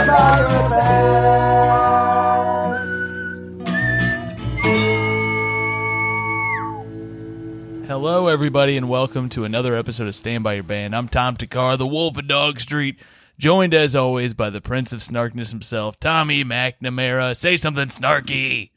by your band. Hello, everybody, and welcome to another episode of Stand By Your Band. I'm Tom Takar, the Wolf of Dog Street, joined as always by the Prince of Snarkness himself, Tommy McNamara. Say something snarky.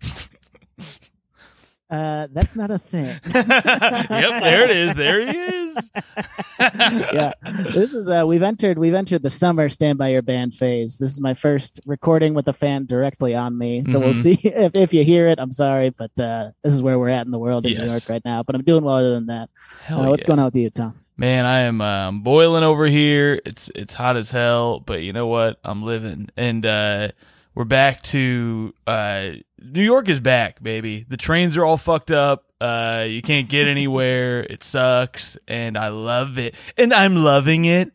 That's not a thing. Yep, there it is. There he is. Yeah, this is we've entered the summer Stand By Your Band phase. This is my first recording with a fan directly on me, so we'll see if you hear it. I'm sorry, but this is where we're at in the world in New York right now. But I'm doing well other than that. What's going on with you, Tom? Man, I am boiling over here. It's hot as hell, but you know what? I'm living, and we're back to New York is back, baby. The trains are all fucked up. You can't get anywhere. It sucks, and I love it, and I'm loving it.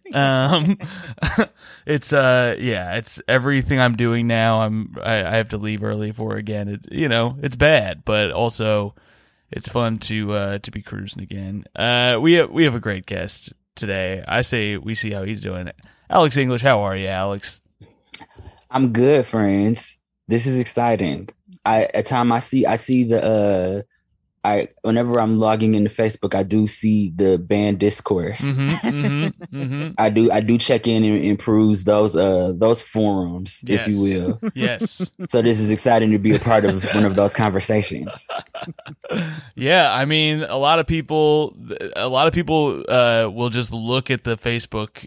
It's everything I'm doing now. I have to leave early for again. It's bad, but also it's fun to be cruising again. We have a great guest today. I say we see how he's doing. Alex English, how are you, Alex? I'm good, friends. This is exciting. At time I see the whenever I'm logging into Facebook, I do see the band discourse. I do check in and peruse those forums, yes, if you will. Yes. So this is exciting to be a part of one of those conversations. Yeah, I mean, a lot of people will just look at the Facebook.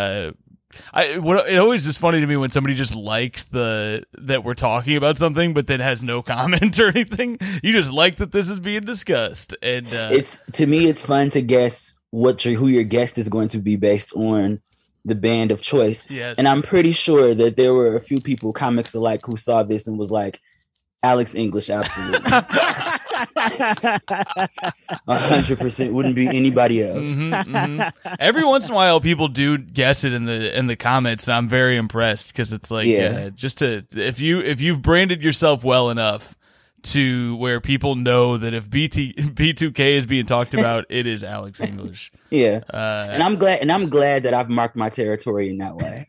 It always is funny to me when somebody just likes that we're talking about something, but then has no comment or anything. You just like that this is being discussed, and it's fun to guess who your guest is going to be based on the band of choice. Yes. And I'm pretty sure that there were a few people, comics alike, who saw this and was like, Alex English, absolutely. 100% wouldn't be anybody else. Every once in a while, people do guess it in the comments, and I'm very impressed because it's like, if you've branded yourself well enough to where people know that if B2K is being talked about, it is Alex English. Yeah, and I'm glad that I've marked my territory in that way.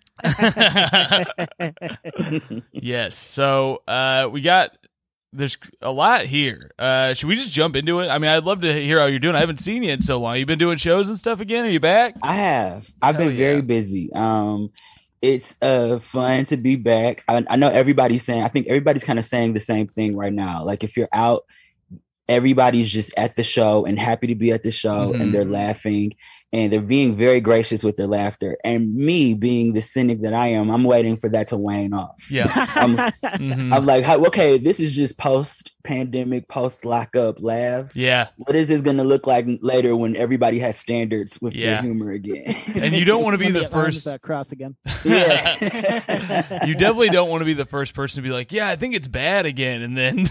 Yes. So there's a lot here. Should we just jump into it? I mean, I'd love to hear how you're doing. I haven't seen you in so long. You've been doing shows and stuff again? Are you back? I have. I've been very busy. It's fun to be back. I know everybody's I think everybody's kind of saying the same thing right now. Like, if you're out, everybody's just at the show and happy to be at the show, and they're laughing and they're being very gracious with their laughter. And me, being the cynic that I am, I'm waiting for that to wane off. Yeah. I'm like, okay, this is just post-pandemic, post-lockup laughs. Yeah. What is this going to look like later when everybody has standards with their humor again? And you don't want to be the first cross again. Yeah. You definitely don't want to be the first person to be like, yeah, I think it's bad again. And then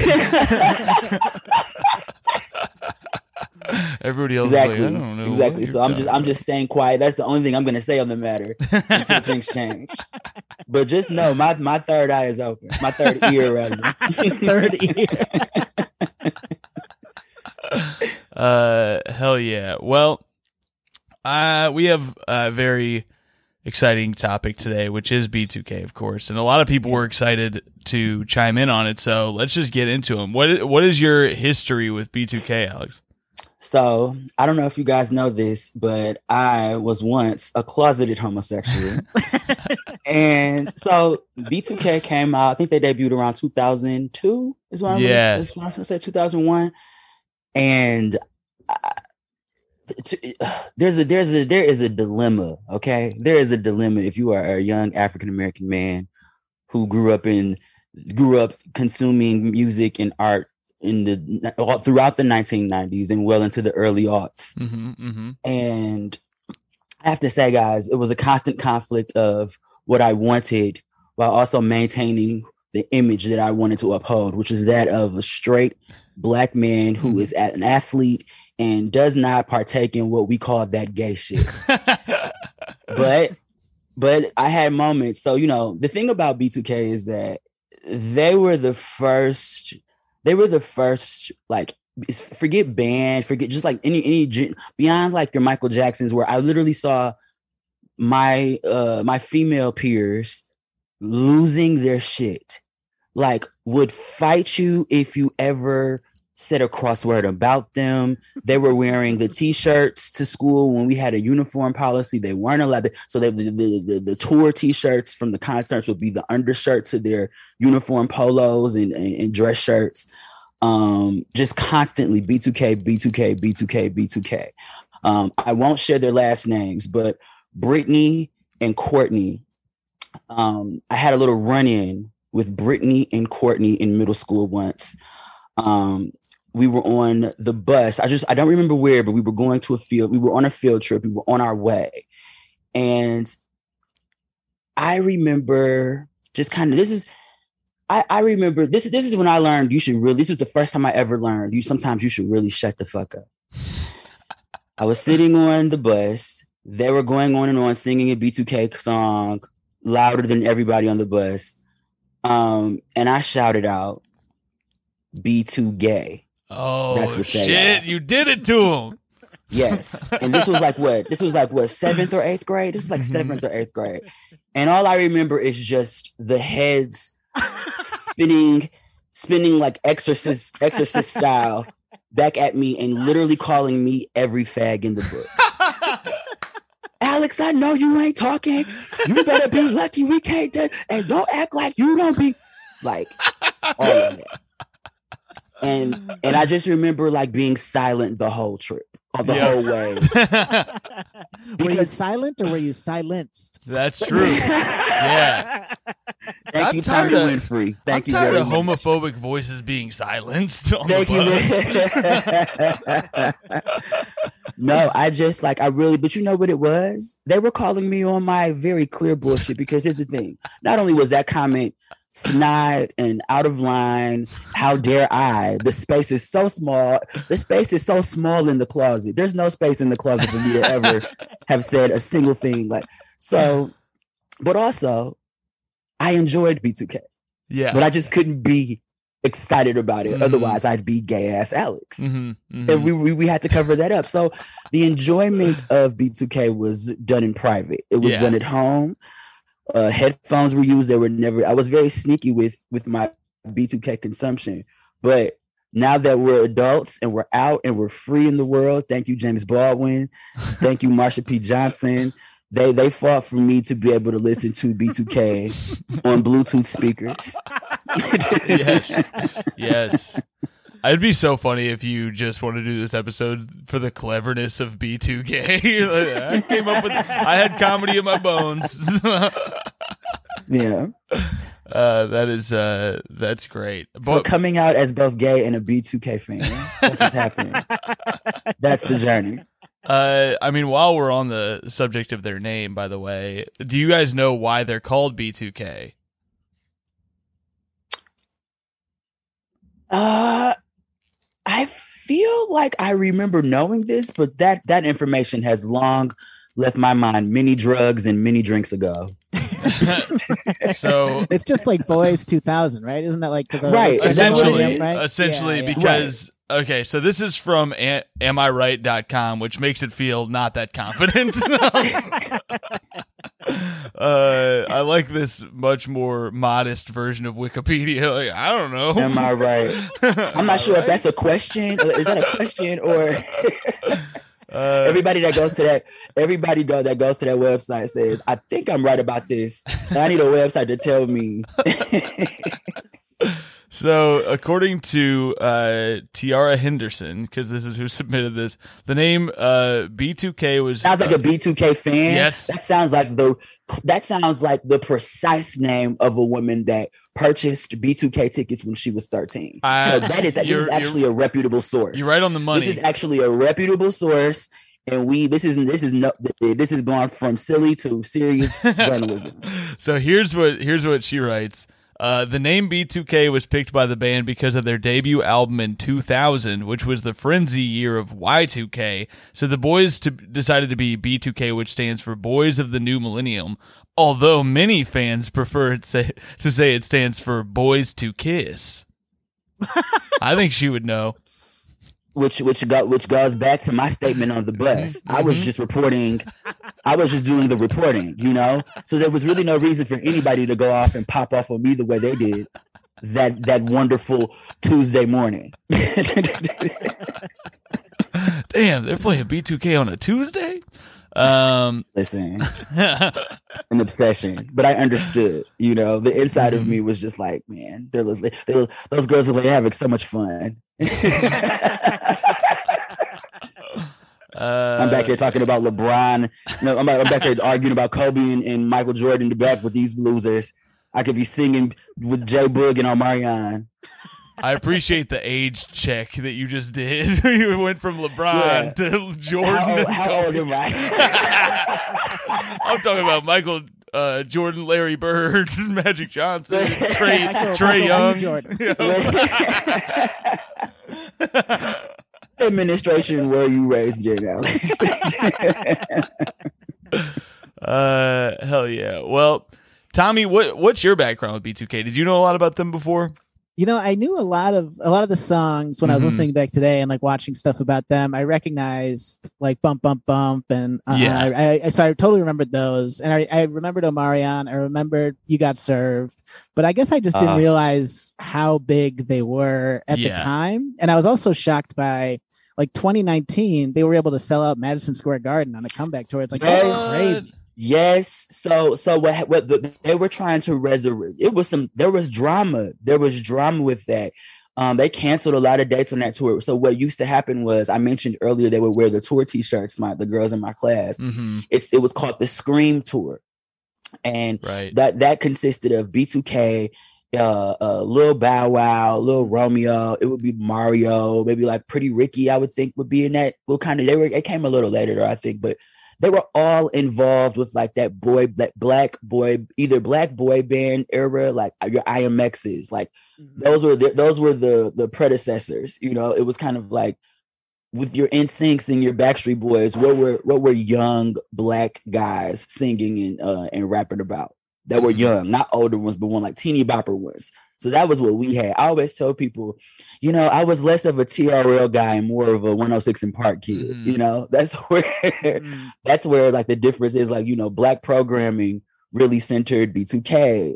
everybody else exactly. is like, I don't know. Exactly. So I'm just staying quiet. That's the only thing I'm going to say on the matter until things change. But just know my third eye is open. My third ear, rather. Third ear. Hell yeah. Well, we have a very exciting topic today, which is B2K, of course, and a lot of people were excited to chime in on it. So let's just get into them. What is your history with B2K, Alex? So I don't know if you guys know this, but I was once a closeted homosexual. And so B2K came out, I think they debuted around 2002 is what I'm going to say, 2001. And there is a dilemma, okay? There is a dilemma if you are a young African-American man who grew up consuming music and art throughout the 1990s and well into the early aughts. And I have to say, guys, it was a constant conflict of what I wanted while also maintaining the image that I wanted to uphold, which is that of a straight Black man who is an athlete and does not partake in what we call that gay shit. But I had moments. So, the thing about B2K is that they were the first, like, forget band, forget just like any beyond like your Michael Jacksons, where I literally saw my female peers losing their shit. Like, would fight you if you ever said a crossword about them. They were wearing the t-shirts to school when we had a uniform policy. They weren't allowed to. So the tour t-shirts from the concerts would be the undershirt to their uniform polos and dress shirts. Just constantly B2K, B2K, B2K, B2K. I won't share their last names, but Brittany and Courtney, I had a little run-in with Brittany and Courtney in middle school once. We were on the bus. I don't remember where, but we were going to a field. We were on a field trip. We were on our way. And I remember just kind of, I remember this is when I learned this was the first time I ever learned sometimes you should really shut the fuck up. I was sitting on the bus. They were going on and on singing a B2K song louder than everybody on the bus. And I shouted out, B2 gay. Oh, that's what shit. You did it to him. Yes. And this was like what? 7th or 8th grade? This is like 7th or 8th grade. And all I remember is just the heads spinning like exorcist style back at me and literally calling me every fag in the book. Alex, I know you ain't talking. You better be lucky we can't do, and don't act like you don't be like all of that. And I just remember like being silent the whole trip, or the whole way. Were you silent or were you silenced? That's true. Yeah. Thank you, Tommy Winfrey. Thank you very much. I'm tired of homophobic voices being silenced on the bus. No, but you know what it was? They were calling me on my very clear bullshit, because here's the thing. Not only was that comment snide and out of line, how dare I? The space is so small. The space is so small in the closet. There's no space in the closet for me to ever have said a single thing. But also, I enjoyed B2K. Yeah. But I just couldn't be excited about it. Mm-hmm. Otherwise, I'd be gay ass Alex. Mm-hmm. Mm-hmm. And we had to cover that up. So the enjoyment of B2K was done in private. It was done at home. Headphones were used. I was very sneaky with my B2K consumption. But now that we're adults and we're out and we're free in the world, thank you, James Baldwin. Thank you, Marsha P. Johnson. They fought for me to be able to listen to B2K on Bluetooth speakers. Yes. It'd be so funny if you just want to do this episode for the cleverness of B2K. I had comedy in my bones. Yeah. That's great. So coming out as both gay and a B2K fan, that's what's happening. That's the journey. I mean, while we're on the subject of their name, by the way, do you guys know why they're called B2K? I feel like I remember knowing this, but that information has long left my mind many drugs and many drinks ago. So it's just like Boys 2000, right? Isn't that like right? Essentially, because okay, so this is from amiright.com, which makes it feel not that confident. I like this much more modest version of Wikipedia. Like, I don't know. Am I right? I'm not sure if that's a question. Is that a question or everybody that goes to that website says, I think I'm right about this. And I need a website to tell me. So, according to Tiara Henderson, because this is who submitted this, the name B2K was sounds like a B2K fan. Yes, that sounds like the precise name of a woman that purchased B2K tickets when she was 13. So this is actually a reputable source. You're right on the money. This is actually a reputable source. And this is going from silly to serious journalism. So here's what she writes. The name B2K was picked by the band because of their debut album in 2000, which was the frenzy year of Y2K. So the boys decided to be B2K, which stands for Boys of the New Millennium, although many fans prefer to say it stands for Boys to Kiss. I think she would know. which goes back to my statement on the bus. I was just reporting. I was just doing the reporting, you know. So there was really no reason for anybody to go off and pop off on me the way they did that wonderful Tuesday morning. Damn, they're playing B2K on a Tuesday. Listen, an obsession, but I understood. You know, the inside of me was just like, man, those girls are having so much fun. I'm back here talking about LeBron. No, I'm back here arguing about Kobe and Michael Jordan in the back with these losers. I could be singing with J Boog and Omarion. I appreciate the age check that you just did. You went from LeBron to Jordan. How old am I? I'm talking about Michael Jordan, Larry Bird, Magic Johnson, Trey Young. Administration, where you raised in, Alex? Hell yeah. Well, Tommy, what's your background with B2K? Did you know a lot about them before? You know, I knew a lot of the songs when I was listening back today and like watching stuff about them. I recognized like Bump Bump Bump, and so I totally remembered those. And I remembered Omarion. I remembered You Got Served, but I guess I just didn't realize how big they were at the time. And I was also shocked by like 2019, they were able to sell out Madison Square Garden on a comeback tour. It's like that's crazy. Yes. So what they were trying to resurrect, there was drama with that. They canceled a lot of dates on that tour. So what used to happen was, I mentioned earlier, they would wear the tour t-shirts, the girls in my class. It was called the Scream Tour. And that consisted of B2K, Lil Bow Wow, Lil Romeo. It would be Mario, maybe like Pretty Ricky, I would think would be in that. Well, kind of, it came a little later, I think, but they were all involved with like that black boy band era, like your IMXs. Like those were the predecessors. You know, it was kind of like with your NSYNCs and your Backstreet Boys. What were young black guys singing and rapping about? That were young, not older ones, but one like teeny bopper ones. So that was what we had. I always tell people, you know, I was less of a TRL guy and more of a 106 and Park kid. You know, that's where like the difference is. Like, you know, black programming really centered B2K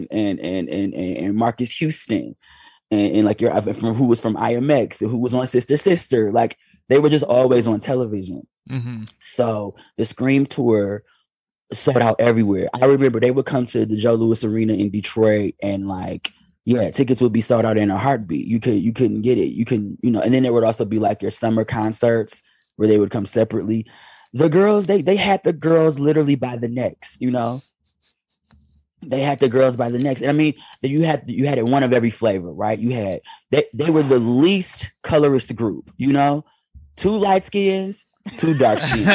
and Marcus Houston and like who was from IMX and who was on Sister Sister. Like they were just always on television. So the Scream Tour sold out everywhere. I remember they would come to the Joe Louis Arena in Detroit and like, tickets would be sold out in a heartbeat. You couldn't get it. You couldn't, you know, and then there would also be like your summer concerts where they would come separately. The girls, they had the girls literally by the necks, you know. They had the girls by the necks. And I mean, you had it one of every flavor, right? You had they were the least colorist group, you know, 2 light skins, 2 dark skins.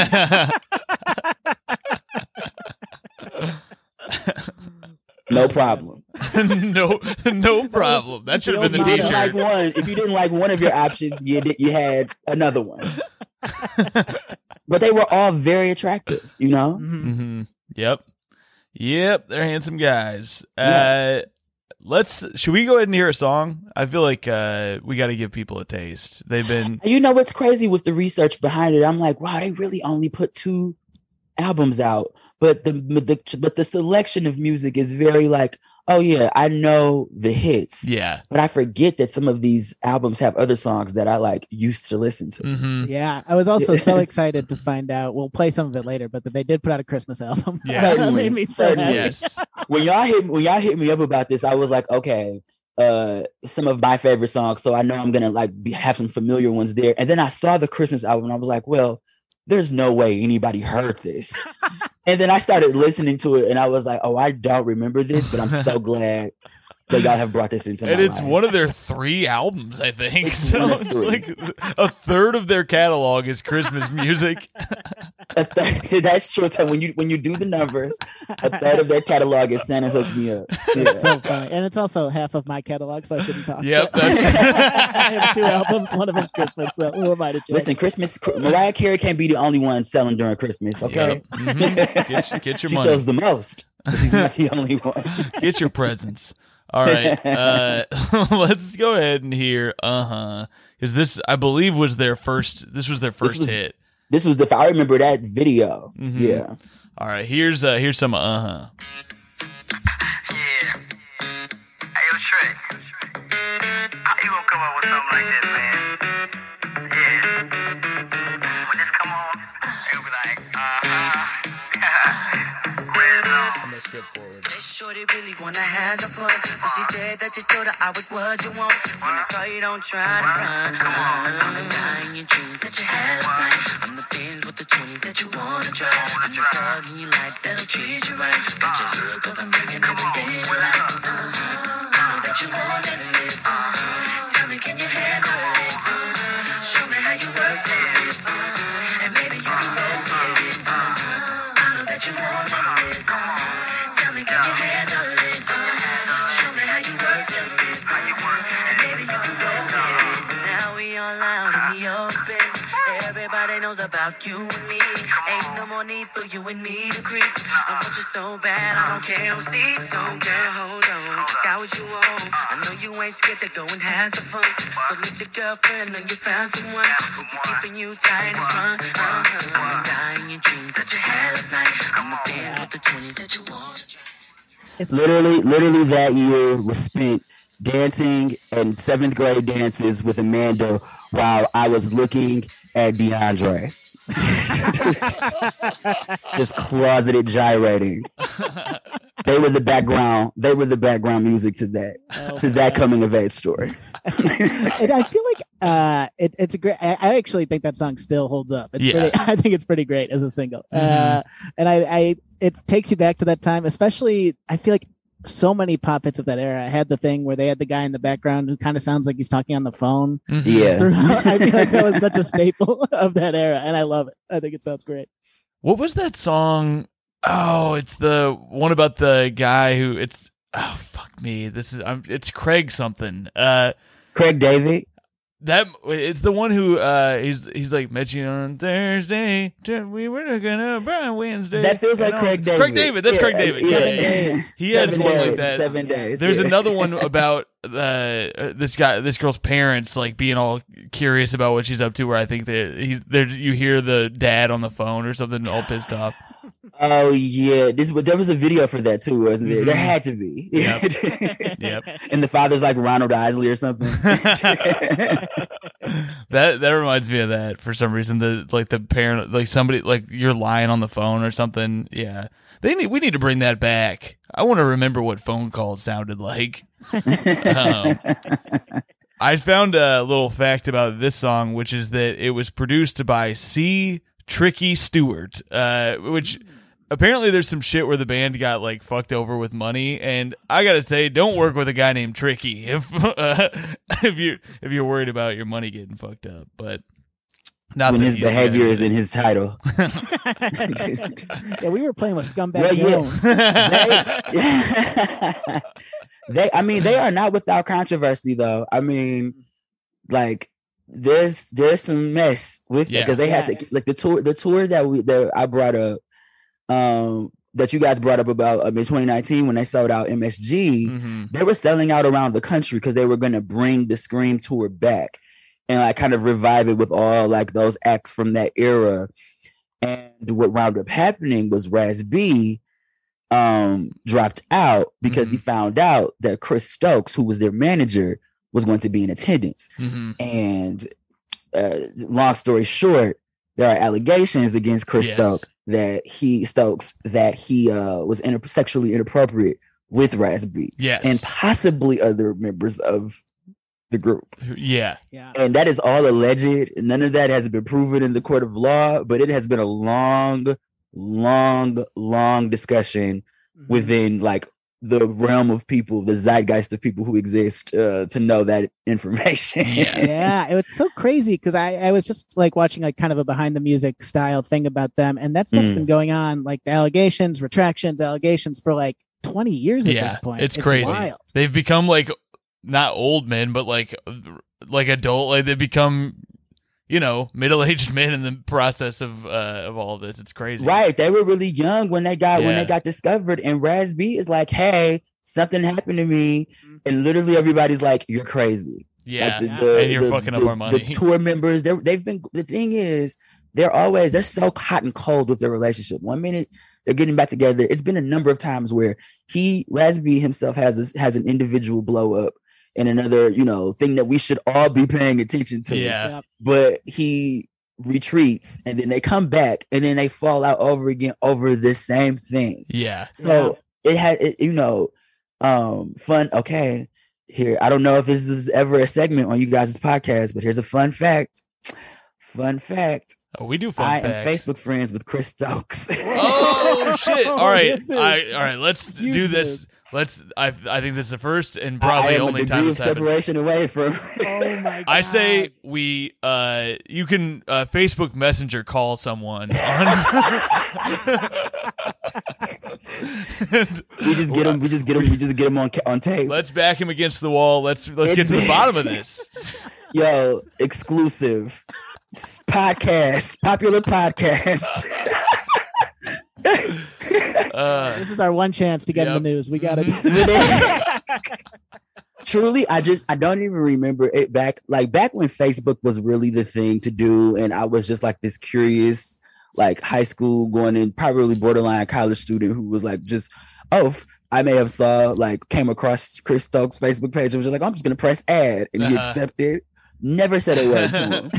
No problem. no problem. That should have been the t-shirt. If you didn't like one of your options, you had another one. But they were all very attractive, you know? Yep. They're handsome guys. Should we go ahead and hear a song? I feel like we got to give people a taste. They've been, you know, what's crazy with the research behind it. I'm like, wow, they really only put 2 albums out. But the selection of music is very like, oh yeah, I know the hits. Yeah. But I forget that some of these albums have other songs that I like used to listen to. Yeah. I was also so excited to find out. We'll play some of it later, but they did put out a Christmas album. Yeah. That made me so happy. Yes. When y'all hit me up about this, I was like, okay, some of my favorite songs. So I know I'm gonna like have some familiar ones there. And then I saw the Christmas album and I was like, well, there's no way anybody heard this. And then I started listening to it and I was like, oh, I don't remember this, but I'm so glad that y'all have brought this into my life. And it's one of their 3 albums, I think. It's like a third of their catalog is Christmas music. That's true. So when you do the numbers, a third of their catalog is Santa Hooked Me Up. Yeah. So funny. And it's also half of my catalog, so I shouldn't talk. Yep. I have 2 albums. One of them's Christmas, so who am I to judge? Listen, Mariah Carey can't be the only one selling during Christmas, okay? Yep. Get your she money. sells the most. She's not the only one. Get your presents. All right. Let's go ahead and hear because this, I believe, was their first hit. This was I remember that video. Mm-hmm. Yeah. All right, here's some Yeah. Hey, yo, Trey. How you gonna come up with something like this, man? Yeah. When this come on, they gonna be like, Red Zone. I'm gonna skip forward. This shorty really wanna have some fun, but she said that you told her I was what you want. When I call you, don't try to run. I'm the guy in your dreams that you had last night. I'm the Benz with the 20s that you wanna drive. I'm the dog in your life that'll treat you right. Got your hood 'cause I'm bringing everything you like. I know that you more than this. Tell me, can you handle it? Show me how you work it. And maybe you can roll with it. I know that you more than this. Tell me, can you handle it? Show me how you work it. And maybe you can roll with it. Now we all out in the open. Everybody knows about you and me. Ain't no more need for you and me to creep. I want you so bad, I don't care who sees. So girl, hold on, got what you want. I know you ain't scared to go and have some fun. So let your girlfriend know you found someone who be keeping you tight as fun. I'm dying your dreams that you had last night. I'm a band with the 20s that you want. Literally that year was spent dancing and 7th grade dances with Amanda while I was looking at DeAndre. Just closeted gyrating. They were the background music to that coming of age story. And I feel like it's a great. I actually think that song still holds up. It's pretty, I think it's pretty great as a single. And it takes you back to that time, especially. I feel like so many pop hits of that era. I had the thing where they had the guy in the background who kind of sounds like he's talking on the phone. Yeah, I feel like that was such a staple of that era, and I love it. I think it sounds great. What was that song? Oh, it's the one about the guy who it's. Oh fuck me! It's Craig something. Craig David. That it's the one who he's like met you on Thursday. We were gonna buy Wednesday. That feels like Craig David. Craig David. That's Craig David. Yeah. He has one like that. 7 days. There's another one about this girl's parents like being all curious about what she's up to. Where I think you hear the dad on the phone or something, all pissed off. Oh yeah, there was a video for that too, wasn't there? Mm-hmm. There had to be. Yep. And the father's like Ronald Isley or something. That reminds me of that for some reason. The parent, like somebody, like you're lying on the phone or something. Yeah, we need to bring that back. I want to remember what phone calls sounded like. I found a little fact about this song, which is that it was produced by C. Tricky Stewart, which apparently there's some shit where the band got like fucked over with money, and I gotta say, don't work with a guy named Tricky if you're worried about your money getting fucked up. But not when his behavior is in his title. Yeah, we were playing with Scumbag Jones. They are not without controversy though. I mean, like. There's some mess with it because they had to like the tour that I brought up that you guys brought up about in 2019 when they sold out MSG. Mm-hmm. They were selling out around the country because they were going to bring the Scream tour back and like kind of revive it with all like those acts from that era. And what wound up happening was Raz B dropped out because he found out that Chris Stokes, who was their manager, was going to be in attendance. Mm-hmm. And long story short, there are allegations against Chris Stokes that he was sexually inappropriate with Raz B. Yes. And possibly other members of the group. Yeah. And that is all alleged. None of that has been proven in the court of law, but it has been a long discussion within like the realm of people, the zeitgeist of people who exist to know that information. Yeah, it's so crazy because I was just like watching like kind of a behind the music style thing about them, and that stuff's been going on, like the allegations for like 20 years at this point. It's crazy. Wild. They've become like not old men, but like adult. Like they become, middle-aged men in the process of all of this. It's crazy. Right. They were really young when they got discovered. And Raz B is like, hey, something happened to me, and literally everybody's like, "You're crazy." Yeah, like and you're fucking up our money. The tour members, they've been. The thing is, they're so hot and cold with their relationship. 1 minute they're getting back together. It's been a number of times where Raz B himself has an individual blow up, and another, thing that we should all be paying attention to. Yeah. But he retreats, and then they come back, and then they fall out over again over the same thing. Yeah. So it had, fun. Okay, here, I don't know if this is ever a segment on you guys' podcast, but here's a fun fact. Fun fact. Oh, we do fun I facts. am Facebook friends with Chris Stokes. Oh shit! All right, This is all right. Let's do this. I think this is the first and probably only time it's it's happened. separation away from. Oh my god! I say we you can Facebook Messenger call someone. We just get him on tape. Let's back him against the wall. Let's get to the bottom of this. Yo, exclusive podcast, popular podcast. This is our one chance to get in the news. We got it. Truly, I don't even remember it back when Facebook was really the thing to do, and I was just like this curious, like high school going in, probably borderline college student who was like I may have came across Chris Stokes' Facebook page and was just like, I'm just gonna press add, and he accepted. Never said a word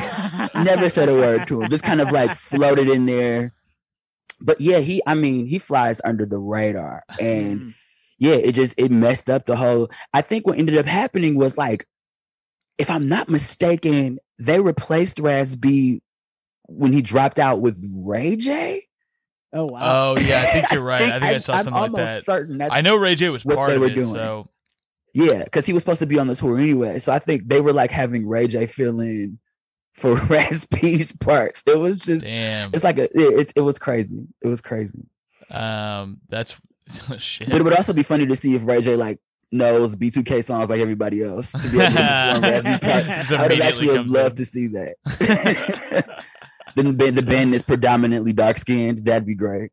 to him. Just kind of like floated in there. But yeah, he flies under the radar, and it messed up the whole. I think what ended up happening was, like, if I'm not mistaken, they replaced Raz B when he dropped out with Ray J. Oh wow! Oh yeah, I think you're right. I think I saw something like that. Certain I know Ray J was part of it. Doing. So yeah, because he was supposed to be on the tour anyway. So I think they were like having Ray J fill in for Raz B's parts. It was just, damn. It's like it was crazy. It was crazy. That's shit. But it would also be funny to see if Ray J knows B2K songs like everybody else to be able to perform Raz B parts. I would have actually loved to see that. Then the band is predominantly dark skinned. That'd be great.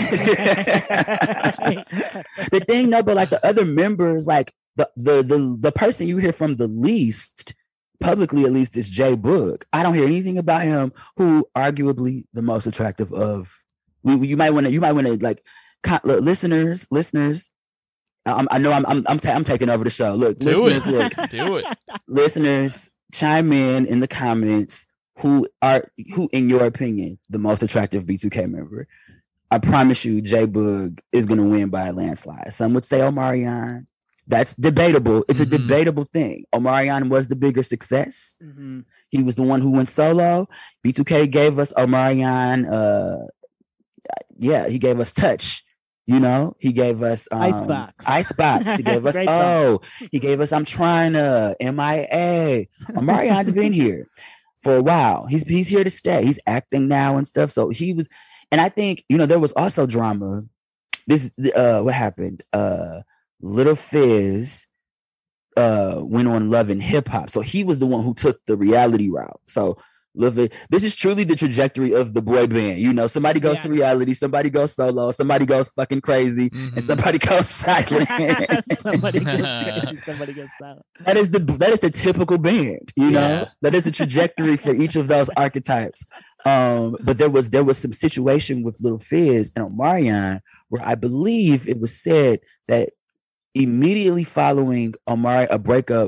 The thing, though, but like the other members, like the person you hear from the least, publicly at least, is Jay Boog. I don't hear anything about him, who arguably the most attractive of. You might want to like listeners. I know I'm taking over the show. Look, do it. Listeners, chime in the comments. Who in your opinion the most attractive B2K member? I promise you, Jay Boog is gonna win by a landslide. Some would say Omarion. That's debatable. It's a debatable thing. Omarion was the bigger success. Mm-hmm. He was the one who went solo. B2K gave us Omarion. He gave us Touch. He gave us Icebox. He gave us he gave us I'm Trying to MIA. Omarion's been here for a while. He's here to stay. He's acting now and stuff. So he was, and I think, there was also drama. What happened? Little Fizz went on Love and Hip Hop. So he was the one who took the reality route. So this is truly the trajectory of the boy band. Somebody goes to reality, somebody goes solo, somebody goes fucking crazy, and somebody goes silent. Somebody goes crazy, somebody goes silent. That is the typical band, That is the trajectory for each of those archetypes. But there was some situation with Little Fizz and Omarion where I believe it was said that immediately following Omarion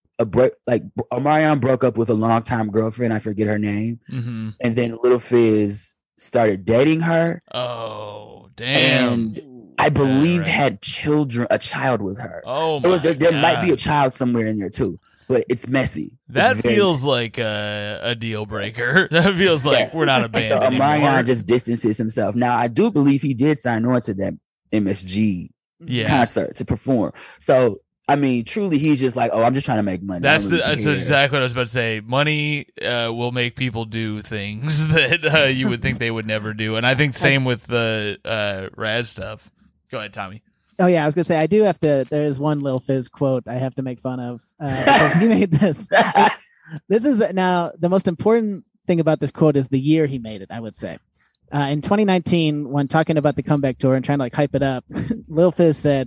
broke up with a longtime girlfriend. I forget her name. Mm-hmm. And then Little Fizz started dating her. Oh, damn. And I believe had a child with her. Oh, there might be a child somewhere in there too, but it's messy. That feels like a deal breaker. That feels like we're not a band anymore. Omarion just distances himself. Now, I do believe he did sign on to that MSG concert to perform. So, I mean, truly, he's just like, I'm just trying to make money. That's exactly what I was about to say. Money will make people do things that you would think they would never do. And I think same with the Raz stuff. Go ahead, Tommy. Oh, yeah, I was going to say, I do have to, there's one Lil Fizz quote I have to make fun of because he made this. This is now the most important thing about this quote is the year he made it, I would say. In 2019, when talking about the comeback tour and trying to hype it up, Lil Fizz said,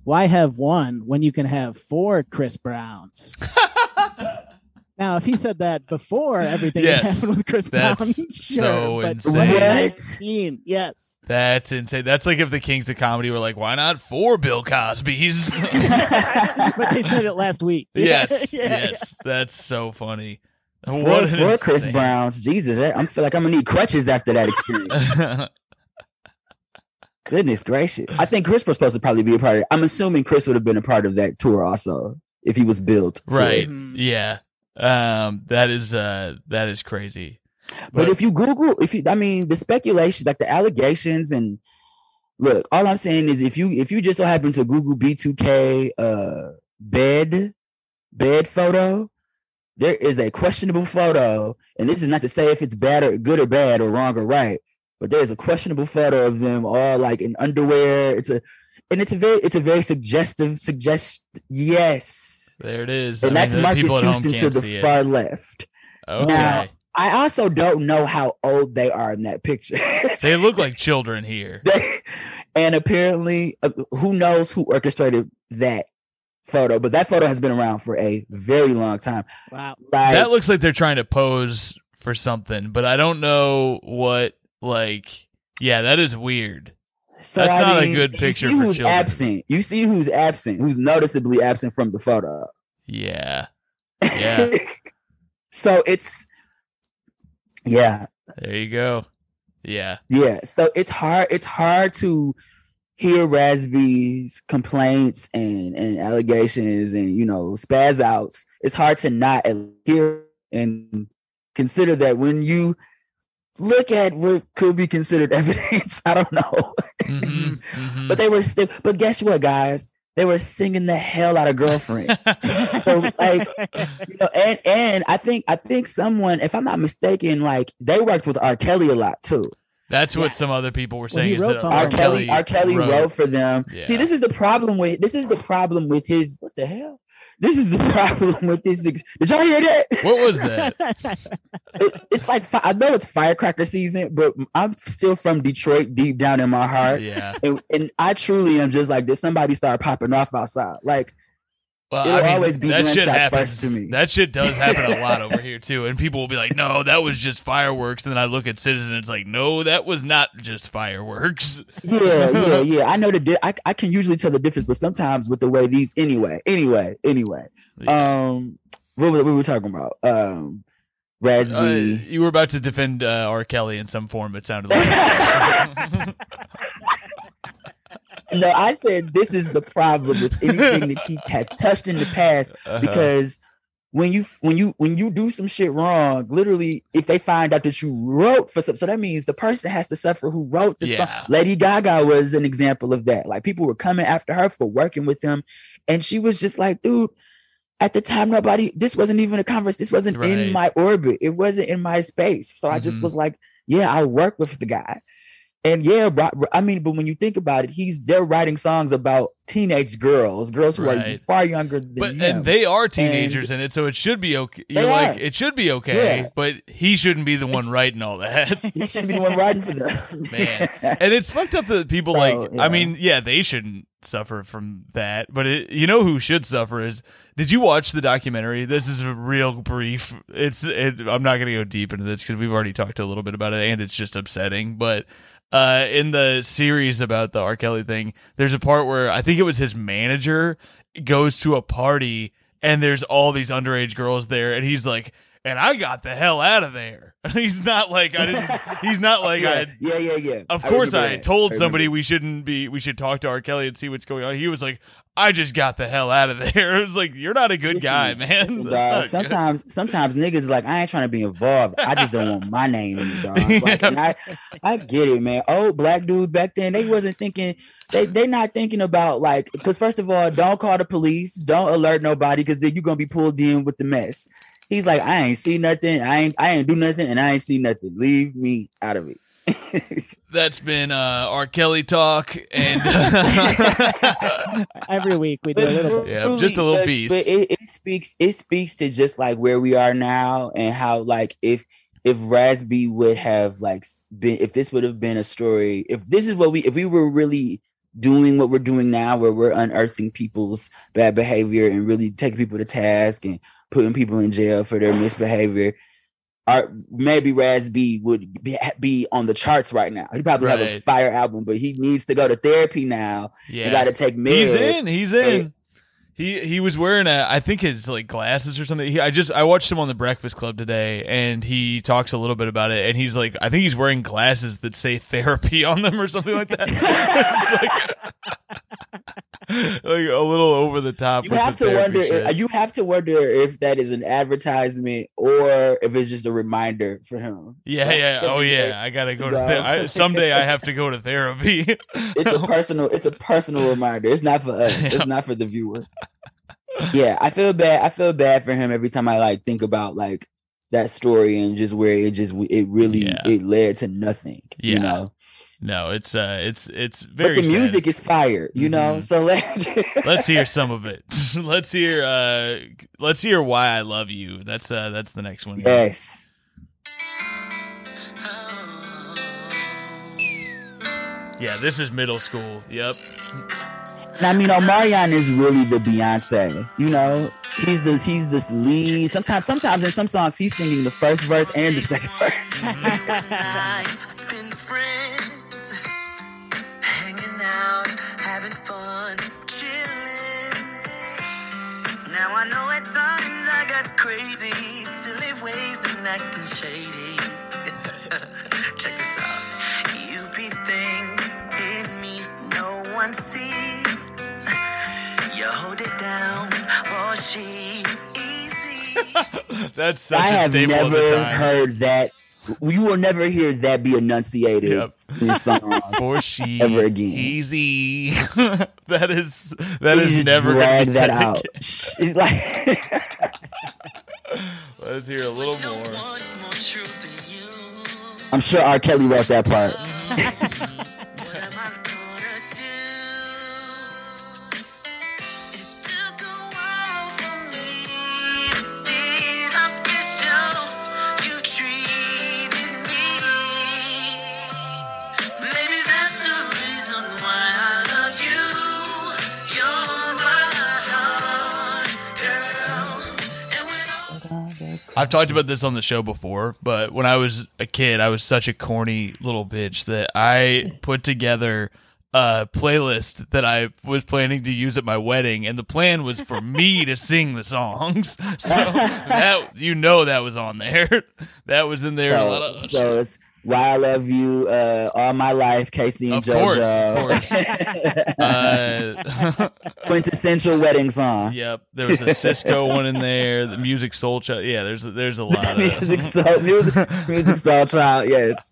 why have one when you can have 4 Chris Browns? Now, if he said that before everything that happened with Chris Brown, that's sure, so but insane. 2019, yes. That's insane. That's like if the Kings of Comedy were like, why not 4 Bill Cosbys? But they said it last week. Yes, Yeah, yes. That's so funny. For Chris Browns, Jesus, I feel like I'm gonna need crutches after that experience. Goodness gracious! I think Chris was supposed to probably be a part of it. I'm assuming Chris would have been a part of that tour also if he was built. Right? Yeah. That is crazy. But if you Google, the speculation, like the allegations, and look, all I'm saying is if you just so happen to Google B2K bed photo, there is a questionable photo, and this is not to say if it's bad or good or bad or wrong or right, but there is a questionable photo of them all like in underwear. It's a very suggestive. Yes. There it is. And that's Marcus Houston to the far left. Okay. Now, I also don't know how old they are in that picture. They look like children here. And apparently, who knows who orchestrated that photo, but that photo has been around for a very long time. Wow. That looks like they're trying to pose for something, but I don't know what, yeah, that is weird. So, that's not a good picture for children. Absent. You see who's absent, who's noticeably absent from the photo. Yeah. Yeah. So yeah. There you go. Yeah. Yeah. So it's hard to hear Raz-B's complaints and allegations and, spaz outs. It's hard to not hear and consider that when you look at what could be considered evidence. I don't know. But they were still, but guess what, guys? They were singing the hell out of Girlfriend. So and I think someone, if I'm not mistaken, they worked with R. Kelly a lot too. That's what some other people were saying. He is wrote that R. Kelly wrote for them. Yeah. See, this is the problem with his, what the hell? This is the problem with this. Did y'all hear that? What was that? It's like, I know it's firecracker season, but I'm still from Detroit deep down in my heart. Yeah. And I truly am just like, did somebody start popping off outside? It'll always be that shit gunshots happens. first to me. That shit does happen a lot over here too. And people will be like, no, that was just fireworks. And then I look at Citizen and it's like, no, that was not just fireworks. Yeah. I know I can usually tell the difference, but sometimes with the way these anyway. Yeah. What we were talking about? Raz-B. You were about to defend R. Kelly in some form, it sounded like. No, I said this is the problem with anything that he has touched in the past, because when you do some shit wrong, literally, if they find out that you wrote for something, so that means the person has to suffer who wrote the song. Lady Gaga was an example of that. Like, people were coming after her for working with him, and she was just like, dude, at the time, this wasn't even a conversation. This wasn't in my orbit. It wasn't in my space. So I just was like, yeah, I work with the guy. And but when you think about it, they're writing songs about teenage girls who are far younger than him. And they are teenagers in it, so it should be okay. It should be okay, but he shouldn't be the one writing all that. He shouldn't be the one writing for them. Man. And it's fucked up that people they shouldn't suffer from that, but who should suffer is, did you watch the documentary? This is a real brief. I'm not going to go deep into this because we've already talked a little bit about it, and it's just upsetting, but in the series about the R. Kelly thing, there's a part where I think it was his manager goes to a party and there's all these underage girls there, and he's like, and I got the hell out of there. He's not like, yeah. Of course I told somebody we should talk to R. Kelly and see what's going on. He was like, I just got the hell out of there. It's like, you're not a good guy, man. Sometimes niggas is like, I ain't trying to be involved. I just don't want my name in it, dog. Like, I get it, man. Old black dudes back then, they wasn't thinking, they not thinking about, like, because first of all, don't call the police, don't alert nobody, because then you're gonna be pulled in with the mess. He's like, I ain't see nothing, I ain't do nothing, and I ain't see nothing. Leave me out of it. That's been R. Kelly talk, and every week we do a little bit. Yeah, just a little piece. But it speaks to just like where we are now, and how, like, if Raz-B would have, like, been, if this would have been a story, if we were really doing what we're doing now, where we're unearthing people's bad behavior and really taking people to task and putting people in jail for their misbehavior, maybe Raz B would be on the charts right now. He probably have a fire album, but he needs to go to therapy now. Yeah, he got to take meds. He's in. He was wearing I think his like glasses or something. I watched him on the Breakfast Club today, and he talks a little bit about it. And he's like, I think he's wearing glasses that say therapy on them or something like that. Like a little over the top. You have to wonder. You have to wonder if that is an advertisement or if it's just a reminder for him. Yeah, yeah. Oh, yeah. I gotta go to someday. I have to go to therapy. It's a personal reminder. It's not for us. It's not for the viewer. Yeah, I feel bad for him every time I like think about like that story and just where it led to nothing. Yeah. You know. No, it's very. But the music is fire, you know. So let's hear some of it. Let's hear "Why I Love You." That's the next one. Yes. Yeah, this is middle school. Yep. And I mean, Omarion is really the Beyonce. You know, he's the lead. Sometimes in some songs he's singing the first verse and the second verse. I've been friends, hanging out, having fun, chilling. Now I know at times I got crazy, silly ways and acting shady. Check this out. You peep things in me no one sees. You hold it down for she easy. That's such a staple of the time. I have never heard that. You will never hear that be enunciated in song for she ever again. Easy. that is never going to be said out. It's like let's hear a little more. I'm sure R. Kelly wrote that part. I've talked about this on the show before, but when I was a kid, I was such a corny little bitch that I put together a playlist that I was planning to use at my wedding, and the plan was for me to sing the songs. So that that was on there. That was in there. So it's "Why I Love You," "All My Life," Casey and JoJo. Of course. Quintessential wedding song. Yep. There was a Cisco one in there. The Music Soul Child. Yeah, there's a lot of Music Soul Child. Yes.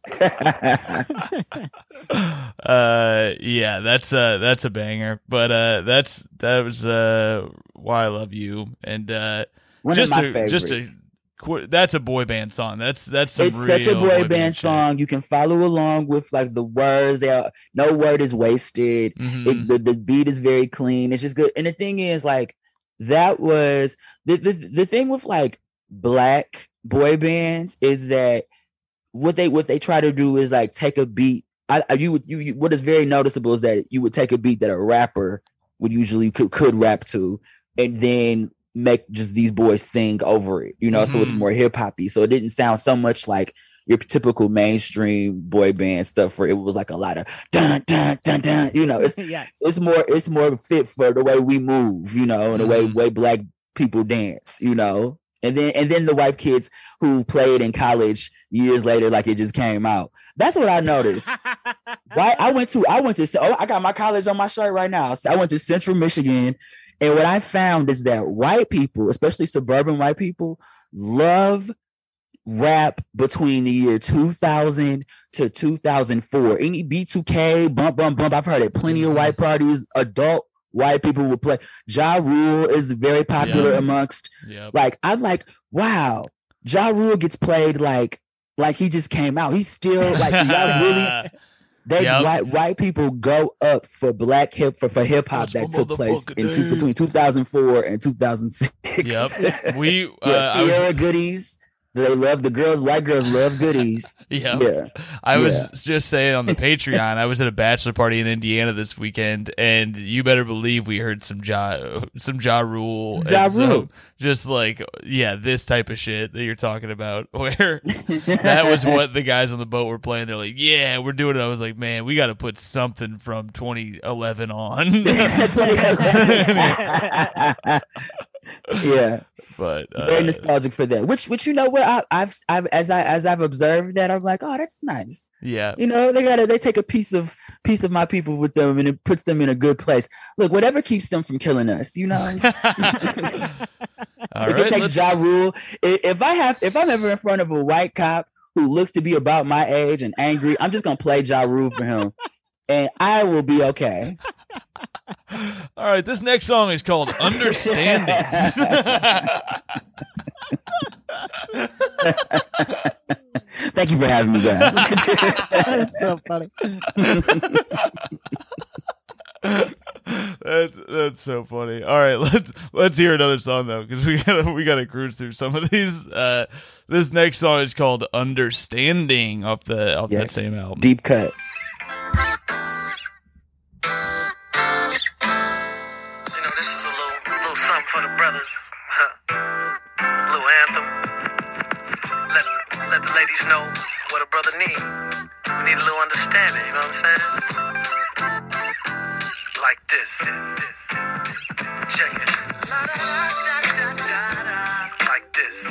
Yeah, that's a banger. But that was "Why I Love You," and one of my favorites. That's a boy band song. It's such a boy band song. You can follow along with like the words. No word is wasted. Mm-hmm. The beat is very clean. It's just good. And the thing is, like, that was the thing with like black boy bands is that what they try to do is like take a beat. What is very noticeable is that you would take a beat that a rapper would usually could rap to, and then make just these boys sing over it, you know. So it's more hip-hoppy, so it didn't sound so much like your typical mainstream boy band stuff where it was like a lot of dun dun dun dun, you know. It's more fit for the way we move, you know, and the way black people dance, you know. And then the white kids who played in college years later like it just came out. That's what I noticed. Right? I went to I got my college on my shirt right now. So I went to Central Michigan. And what I found is that white people, especially suburban white people, love rap between the year 2000 to 2004. Any B2K, bump, bump, bump. I've heard at plenty of white parties. Adult white people will play. Ja Rule is very popular amongst. Like, I'm like, wow, Ja Rule gets played like he just came out. He's still like, y'all really... White people go up for black hip hop that took place between 2004 and 2006. Yep. Sierra Goodies. They love the girls. White girls love goodies. Yeah. I was just saying on the Patreon, I was at a bachelor party in Indiana this weekend, and you better believe we heard some Ja Rule. Ja Rule. Just like, this type of shit that you're talking about, where that was what the guys on the boat were playing. They're like, yeah, we're doing it. I was like, man, we got to put something from 2011 on. 2011. Yeah, but very nostalgic for that. Which you know what I've as I've observed that, I'm like, oh, that's nice. Yeah, you know, they take a piece of my people with them, and it puts them in a good place. Look, whatever keeps them from killing us, you know. All if right, it takes Ja Rule, if I'm ever in front of a white cop who looks to be about my age and angry, I'm just gonna play Ja Rule for him, and I will be okay. All right, this next song is called Understanding. Thank you for having me, guys. That's so funny. That's so funny. All right, let's hear another song though, because we gotta cruise through some of these. This next song is called Understanding off that same album. Deep cut. This is a little something for the brothers. Little anthem. Let the ladies know what a brother needs. We need a little understanding, you know what I'm saying? Like this. Check it. Like this.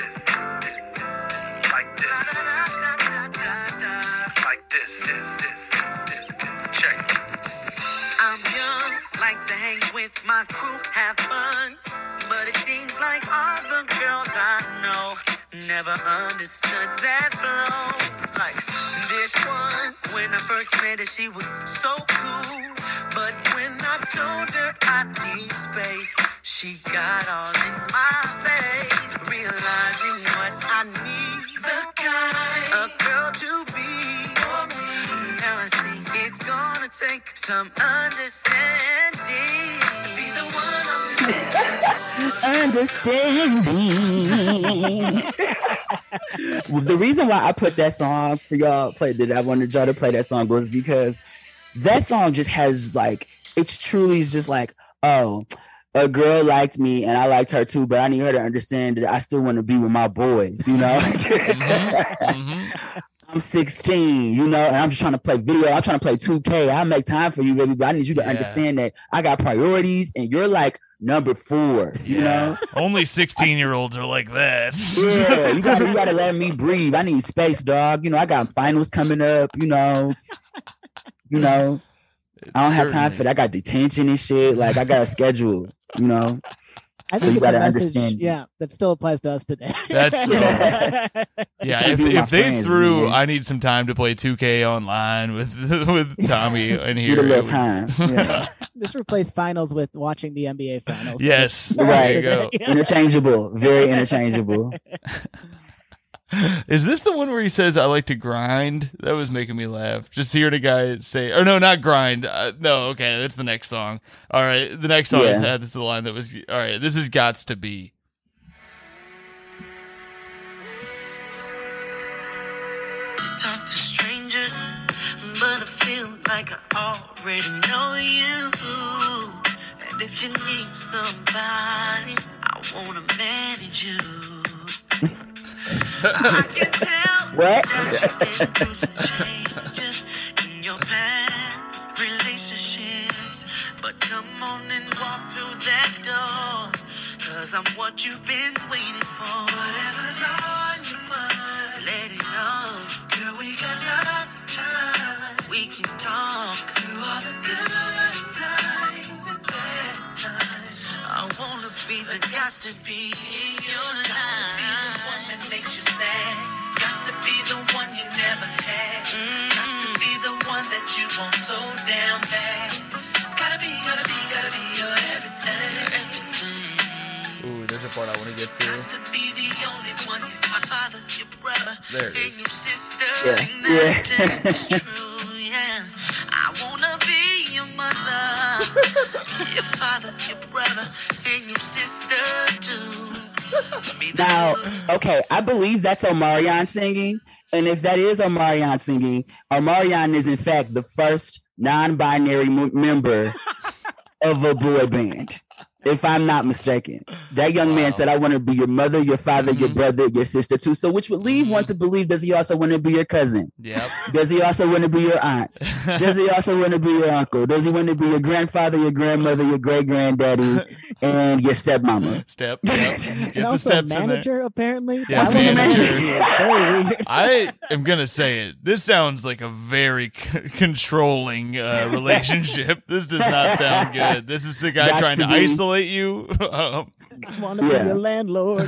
Like this. Like this. Check it. I'm young, like to hang with my crew, have fun. But it seems like all the girls I know never understood that flow. Like this one, when I first met her, she was so cool. But when I told her I need space, she got all in my face. Realizing what I need, the kind of girl to be for me. Now I see it's gonna take some understanding. Be the one I'm understanding. Well, the reason why I put that song for y'all, I wanted y'all to play that song, was because that song just has like, it's truly just like, oh, a girl liked me and I liked her too, but I need her to understand that I still want to be with my boys, you know? I'm 16, you know, and I'm just trying to play video. I'm trying to play 2K. I'll make time for you, baby, but I need you to understand that I got priorities and you're like number 4, you know? Only 16-year-olds are like that. Yeah, you gotta let me breathe. I need space, dog. You know, I got finals coming up, you know. I don't have time for that. I got detention and shit. Like, I got a schedule, you know. I think it's a message, that still applies to us today. That's if they threw, I need some time to play 2K online with Tommy in here. Need a little time. Yeah. Just replace finals with watching the NBA finals. Yes, right. There you go. Interchangeable, very interchangeable. Is this the one where he says, I like to grind? That was making me laugh. Just hearing a guy say, or no, not grind. No, okay, that's the next song. All right, the next song is this is the line that was, all right, this is Gots to Be. To talk to strangers, but I feel like I already know you. And if you need somebody, I want to manage you. I can tell that you've been through some changes in your past relationships. But come on and walk through that door, 'cause I'm what you've been waiting for. Whatever's on your mind, let it know. Girl, we got lots of time. We can talk through all the good times and bad times. I wanna be the gots to be in your life. Makes you sad. Got to be the one you never had. Got to be the one that you want so damn bad. Gotta be your everything. Ooh, there's a part I want to get to. Got to be the only one. Your father, your brother, there it and is. your sister. Yeah. That's true, yeah. I wanna be your mother, your father, your brother, and your sister too. Now, okay, I believe that's Omarion singing. And if that is Omarion singing, Omarion is in fact the first non-binary member of a boy band. If I'm not mistaken, that young man said, I want to be your mother, your father, your brother, your sister too. So which would leave one to believe, does he also want to be your cousin? Yep. Does he also want to be your aunt? Does he also want to be your uncle? Does he want to be your grandfather, your grandmother, your great granddaddy, and your stepmama? Step. Yep. Get And the also steps in there. manager, apparently. Yes, I wanna manager. manage you. It's very weird. I am gonna say it. This sounds like a very controlling relationship. This does not sound good. This is the guy That's trying to to be- isolate you. I want to Yeah. be your landlord.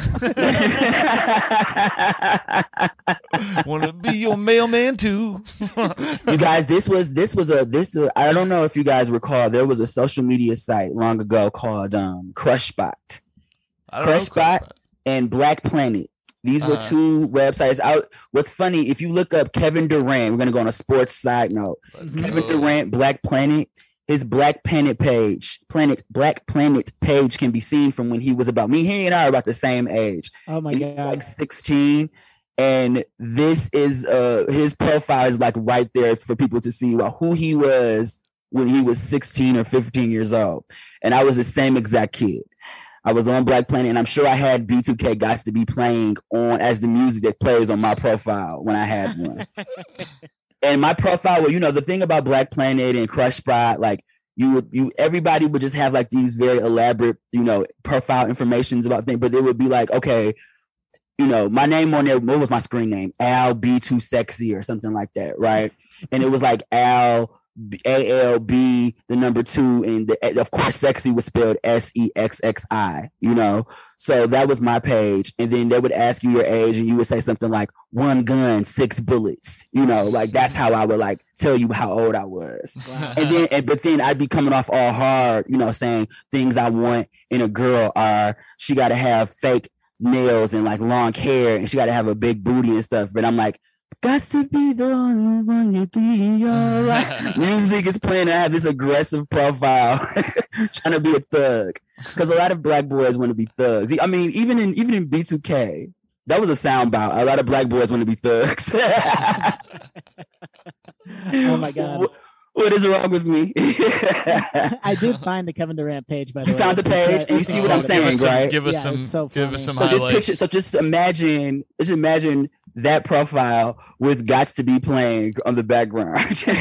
Want to be your mailman too. You guys, this I don't know if you guys recall, there was a social media site long ago called Crushbot. I don't know, Crushbot and Black Planet. These were two websites out. What's funny, if you look up Kevin Durant, we're gonna go on a sports side note. Kevin Durant, Black Planet, his Black Planet page, Black Planet page can be seen from when he was about me. He and I are about the same age. Oh my He was god. like 16. And this is his profile is like right there for people to see who he was when he was 16 or 15 years old. And I was the same exact kid. I was on Black Planet, and I'm sure I had B2K Gots to be playing on as the music that plays on my profile when I had one. And my profile, well, the thing about Black Planet and Crushbot, like everybody would just have like these very elaborate, profile informations about things, but it would be like, okay, my name on there, what was my screen name? Al B2 Sexy or something like that, right? And it was like Al ALB, the number 2, and of course Sexy was spelled SEXXI, so that was my page. And then they would ask you your age and you would say something like 1 gun 6 bullets, like that's how I would like tell you how old I was. Wow. But then I'd be coming off all hard, saying things I want in a girl are she got to have fake nails and like long hair and she got to have a big booty and stuff. But I'm like, got to be the only one you think you're right. Music is playing. I have this aggressive profile, trying to be a thug, because a lot of black boys want to be thugs. I mean, even in B2K, that was a soundbite. A lot of black boys want to be thugs. Oh my god. What is wrong with me? I did find the Kevin Durant page, by the way. You found the page, and you see what I'm saying, right? Give us Yeah, some. it's so give funny. us some So just highlights. just imagine that profile with Gots to be playing on the background.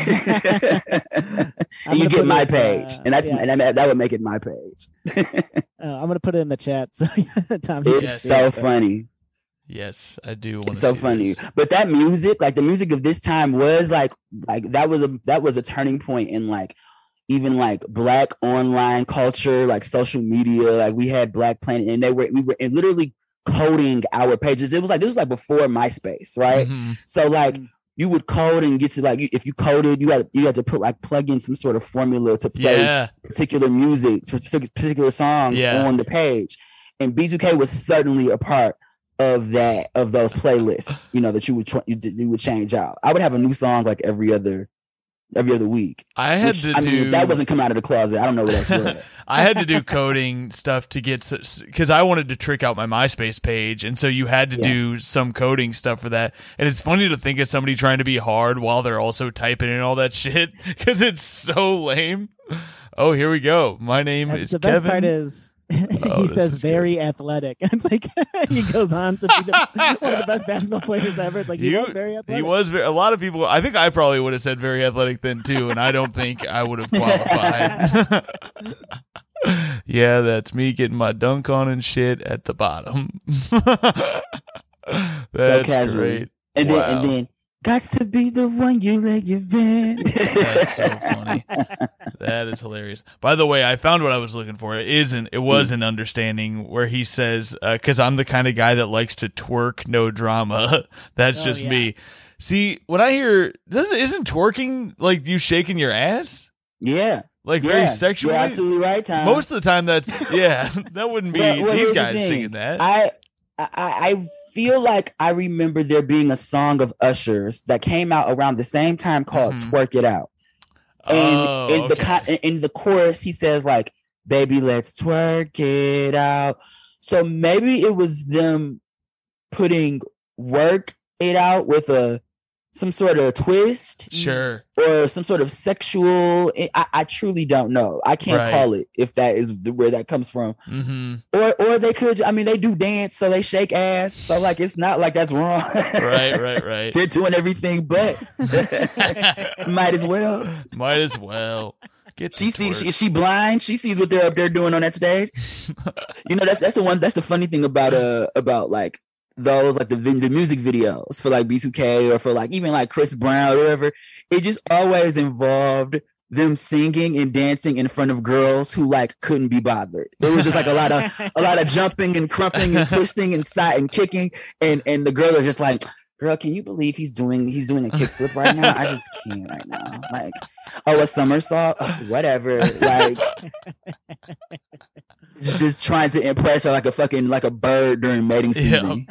And you get my page, and that would make it my page. I'm gonna put it in the chat. So Tom, It's Yes. so funny. Yes, I do. Want It's so funny. But that music, like the music of this time, was like that was a turning point in like even like black online culture, like social media. Like we had Black Planet, and we were literally coding our pages. This was like before MySpace, right? Mm-hmm. So like you would code and get to like if you coded, you had to plug in some sort of formula to play particular music, particular songs on the page. And B2K was certainly a part of those playlists, that you would change out. I would have a new song like every other week. I had to do that wasn't come out of the closet. I don't know what else was. I had to do coding stuff to get, because I wanted to trick out my MySpace page, and so you had to do some coding stuff for that. And it's funny to think of somebody trying to be hard while they're also typing in all that shit, because it's so lame. Oh, here we go. My name is the best Kevin. part is he this says is very athletic. And it's like he goes on to be one of the best basketball players ever. It's like he was very athletic. He was a lot of people. I think I probably would have said very athletic then too, and I don't think I would have qualified. Yeah, that's me getting my dunk on and shit at the bottom. That's great. And then Gots to be the one you let your bed. That's so funny. That is hilarious. By the way, I found what I was looking for. It was an understanding where he says, because I'm the kind of guy that likes to twerk, no drama. That's just me. See, when I hear, isn't twerking like you shaking your ass? Yeah. Like very sexually? You're absolutely right, Tom. Most of the time that wouldn't be these guys singing that. I feel like I remember there being a song of Usher's that came out around the same time called "Twerk It Out," and in the chorus he says like, "Baby, let's twerk it out." So maybe it was them putting it out with some sort of twist, Sure, or some sort of sexual. I truly don't know. I can't call it if that is where that comes from. Or they could. I mean, they do dance, so they shake ass. So like, it's not like that's wrong. Right. They're doing everything, but might as well. Is she blind? She sees what they're up there doing on that stage. That's the one. That's the funny thing about like those, like the music videos for like B2K or for like even like Chris Brown or whatever. It just always involved them singing and dancing in front of girls who like couldn't be bothered. It was just like a lot of jumping and crumping and twisting and side and kicking, and the girl is just like, girl, can you believe he's doing a kickflip right now? I just can't right now. Like, oh, a somersault? Whatever. Like, just trying to impress her like a bird during mating season.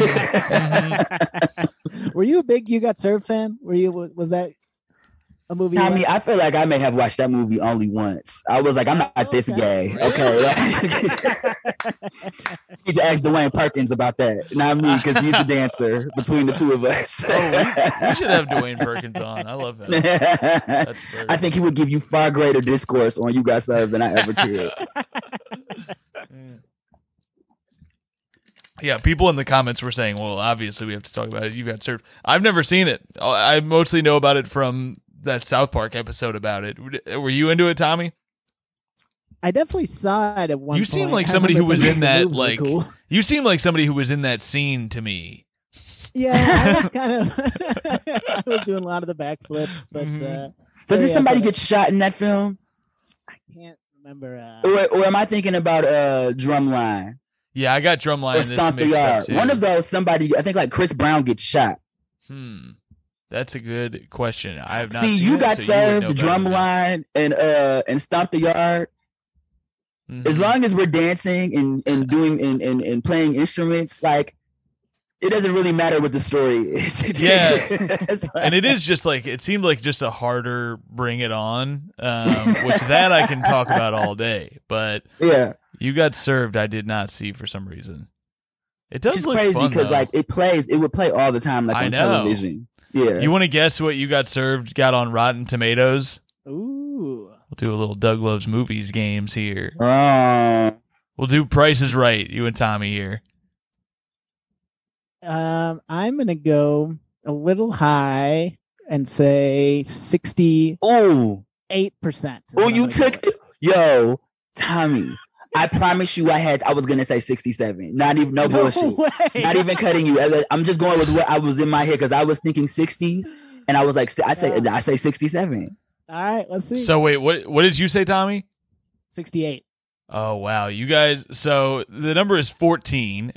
Were you a big You Got Served fan? Was that a movie? I mean, I feel like I may have watched that movie only once. I was like, I'm not this gay. Okay. Need to ask Dwayne Perkins about that. Not me, because he's the dancer between the two of us. We should have Dwayne Perkins on. I love him. I think he would give you far greater discourse on You Got Served than I ever could. Yeah, people in the comments were saying, well, obviously we have to talk about it. You Got Served. I've never seen it. I mostly know about it from that South Park episode about it. Were you into it, Tommy? I definitely saw it at one point. You seem like somebody who was in that, like, cool. You seem like somebody who was in that scene to me. Yeah, I was kind of, I was doing a lot of the backflips, but. Doesn't somebody get shot in that film? I can't remember. Or am I thinking about Drumline? Yeah, I got Drumline. Or Stomp the Yard. One of those, somebody, I think like Chris Brown gets shot. That's a good question. I have not seen You Got Served, Drumline, and Stomp the Yard. As long as we're dancing and doing and playing instruments, like, it doesn't really matter what the story is. Yeah. And it is just like, it seemed like just a harder Bring It On, which that I can talk about all day. But yeah, You Got Served, I did not see for some reason. It does look crazy fun, because like it would play all the time, like on television. Yeah. You want to guess what You Got Served got on Rotten Tomatoes? Ooh. We'll do a little Doug Loves Movies games here. We'll do Price is Right, you and Tommy here. I'm gonna go a little high and say 68%. Oh, you took Tommy. I promise you, I was gonna say 67. Not even no bullshit. Way. Not even cutting you. I'm just going with what I was in my head because I was thinking 60s, and I was like, I say 67. All right, let's see. So wait, what did you say, Tommy? 68. Oh wow, you guys. So the number is 14.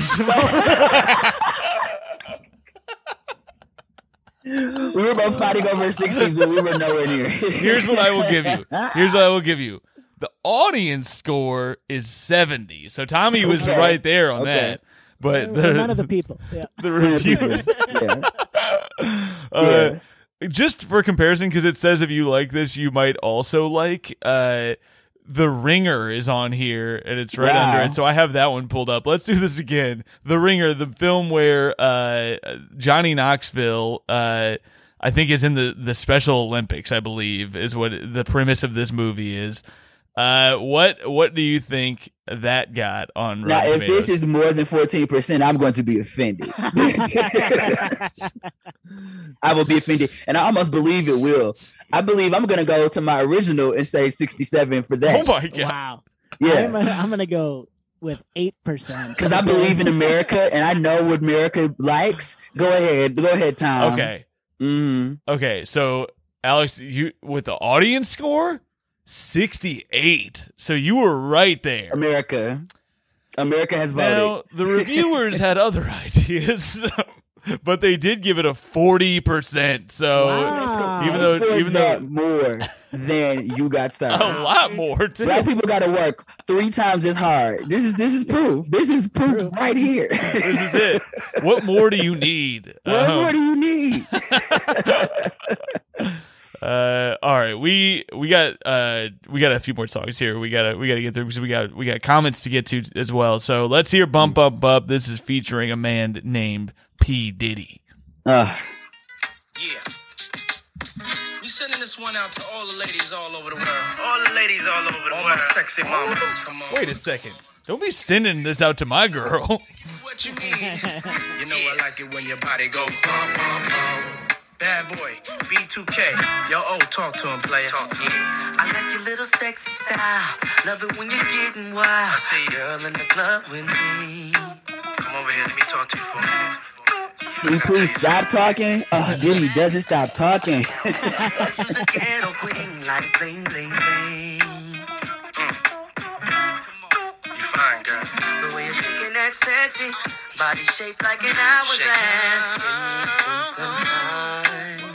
We were both fighting over 60s, and we were nowhere near. Here's what I will give you. The audience score is 70. So Tommy was right there on that. But none of the people. Yeah. The reviewers. Just for comparison, because it says if you like this, you might also like The Ringer is on here, and it's right under it. So I have that one pulled up. Let's do this again. The Ringer, the film where Johnny Knoxville, I think, is in the Special Olympics, I believe, is what the premise of this movie is. What do you think that got on Rotten Now, if Tomatoes? this is more than 14%, I'm going to be offended. I will be offended, and I almost believe it will. I believe I'm going to go to my original and say 67 for that. Oh my god! Wow. Yeah, I'm going to go with 8% because I believe in America, and I know what America likes. Go ahead, Tom. Okay. Mm-hmm. Okay. So Alex, you with the audience score 68. So you were right there. America has voted. Now the reviewers had other ideas. But they did give it a 40%. So even though more than You Got Served, a lot more. Too. Black people got to work 3 times as hard. This is proof. This is proof right here. This is it. What more do you need? What more do you need? All right, we got a few more songs here. We gotta get through because we got comments to get to as well. So let's hear "Bump Bump Bump." This is featuring a man named P Diddy. Yeah. We sending this one out to all the ladies all over the world. All the ladies all over the world. All my sexy mamas. Come on. Wait a second. Don't be sending this out to my girl. What you need? You know I like it when your body goes bump, bump, bump. Bad boy, B2K. Yo, talk to him, player. I like your little sexy style. Love it when you're getting wild. I see girl in the club with me. Come over here, let me talk to you for a minute. Can you please stop talking? Oh, Diddy doesn't stop talking. She's a ghetto queen, like bling, bling, bling. You fine, girl. The way you're shaking that sexy body shaped like an hourglass. Give me some time.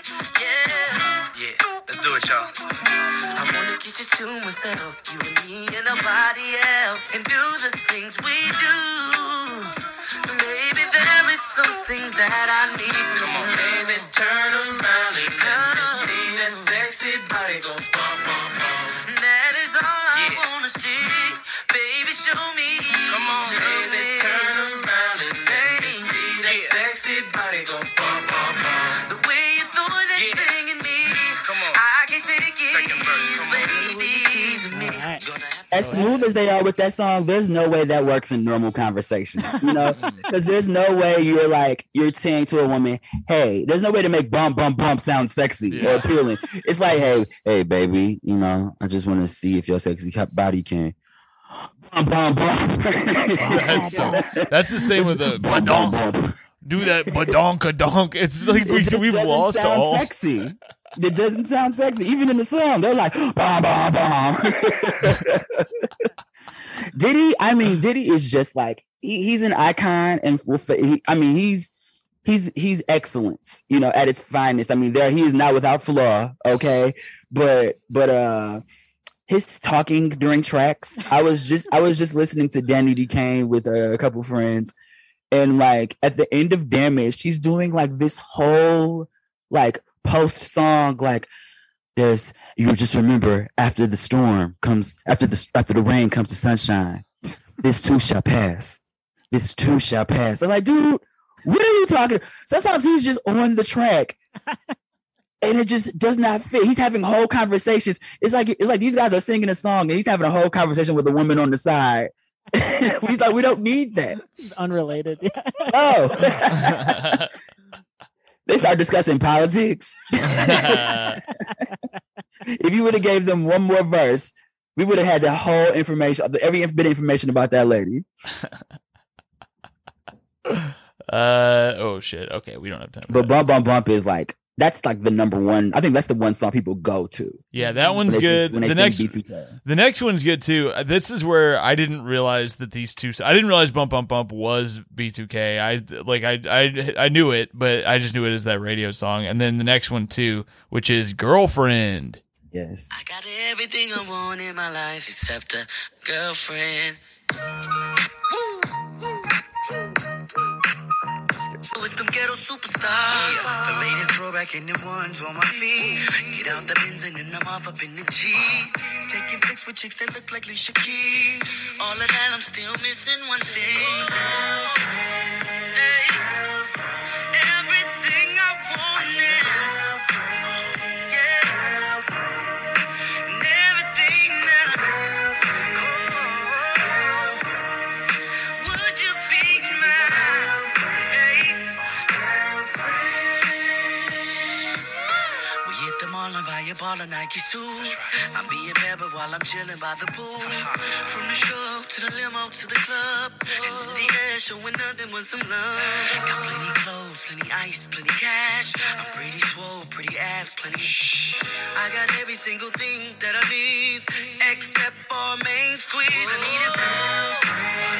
Yeah, let's do it, y'all. I wanna get you to myself, you and me and nobody else, and do the things we do. Baby, there is something that I need from you. Come on, baby, turn around and let me see that sexy body go bum, bum, bum. That is all I wanna see. Baby, show me. Come on, baby, turn around and let me see that sexy body go bum, bum, bum. The way you throw that thing in me. Come on. I can take it. Second verse, come on. Baby, teasing me. As smooth as they are with that song, there's no way that works in normal conversation, you know, because there's no way you're saying to a woman, hey, there's no way to make bump, bump, bump sound sexy or appealing. It's like, hey, baby, you know, I just want to see if your sexy body can bump, bump, bump. That's the same with the badonk. Do that badonk-a-donk. It's like we've lost all. Sexy. It doesn't sound sexy. Even in the song, they're like, bom, bom, bom. Diddy is just like, he's an icon. And he's excellence, you know, at its finest. I mean, he is not without flaw. Okay. But his talking during tracks, I was just listening to Danny D. Kane with a couple friends. And like at the end of Damage, she's doing like this whole like post song, like you just remember after the storm comes, after the rain comes the sunshine. This too shall pass. This too shall pass. I'm like, dude, what are you talking? Sometimes he's just on the track. And it just does not fit. He's having whole conversations. It's like these guys are singing a song and he's having a whole conversation with a woman on the side. He's like, we don't need that. It's unrelated. Oh. They start discussing politics. If you would have gave them one more verse, we would have had the whole information, every bit of information about that lady. Oh shit. Okay, we don't have time. But Bump Bump Bump is like, that's like the number one. I think that's the one song people go to. Yeah, that one's good. The next one's good too. This is where I didn't realize that I didn't realize Bump Bump Bump was B2K. I knew it, but I just knew it as that radio song. And then the next one too, which is Girlfriend. Yes. I got everything I want in my life except a girlfriend. With them ghetto superstars, the latest throwback in them ones on my feet. Get out the Benz and then I'm off up in the Jeep. Taking pics with chicks that look like Alicia Keys. All of that, I'm still missing one thing. Girlfriend, hey. Girlfriend. Everything I wanted. Girlfriend, yeah. Girlfriend. And everything that I girlfriend. Would you be mine? I buy a ball of Nike suit. I'm being bad, but while I'm chilling by the pool. From the show to the limo to the club, hands in the air, showing nothing but some love. Got plenty clothes, plenty ice, plenty cash. I'm pretty swole, pretty abs, plenty shh. I got every single thing that I need, except for a main squeeze. I need a girlfriend.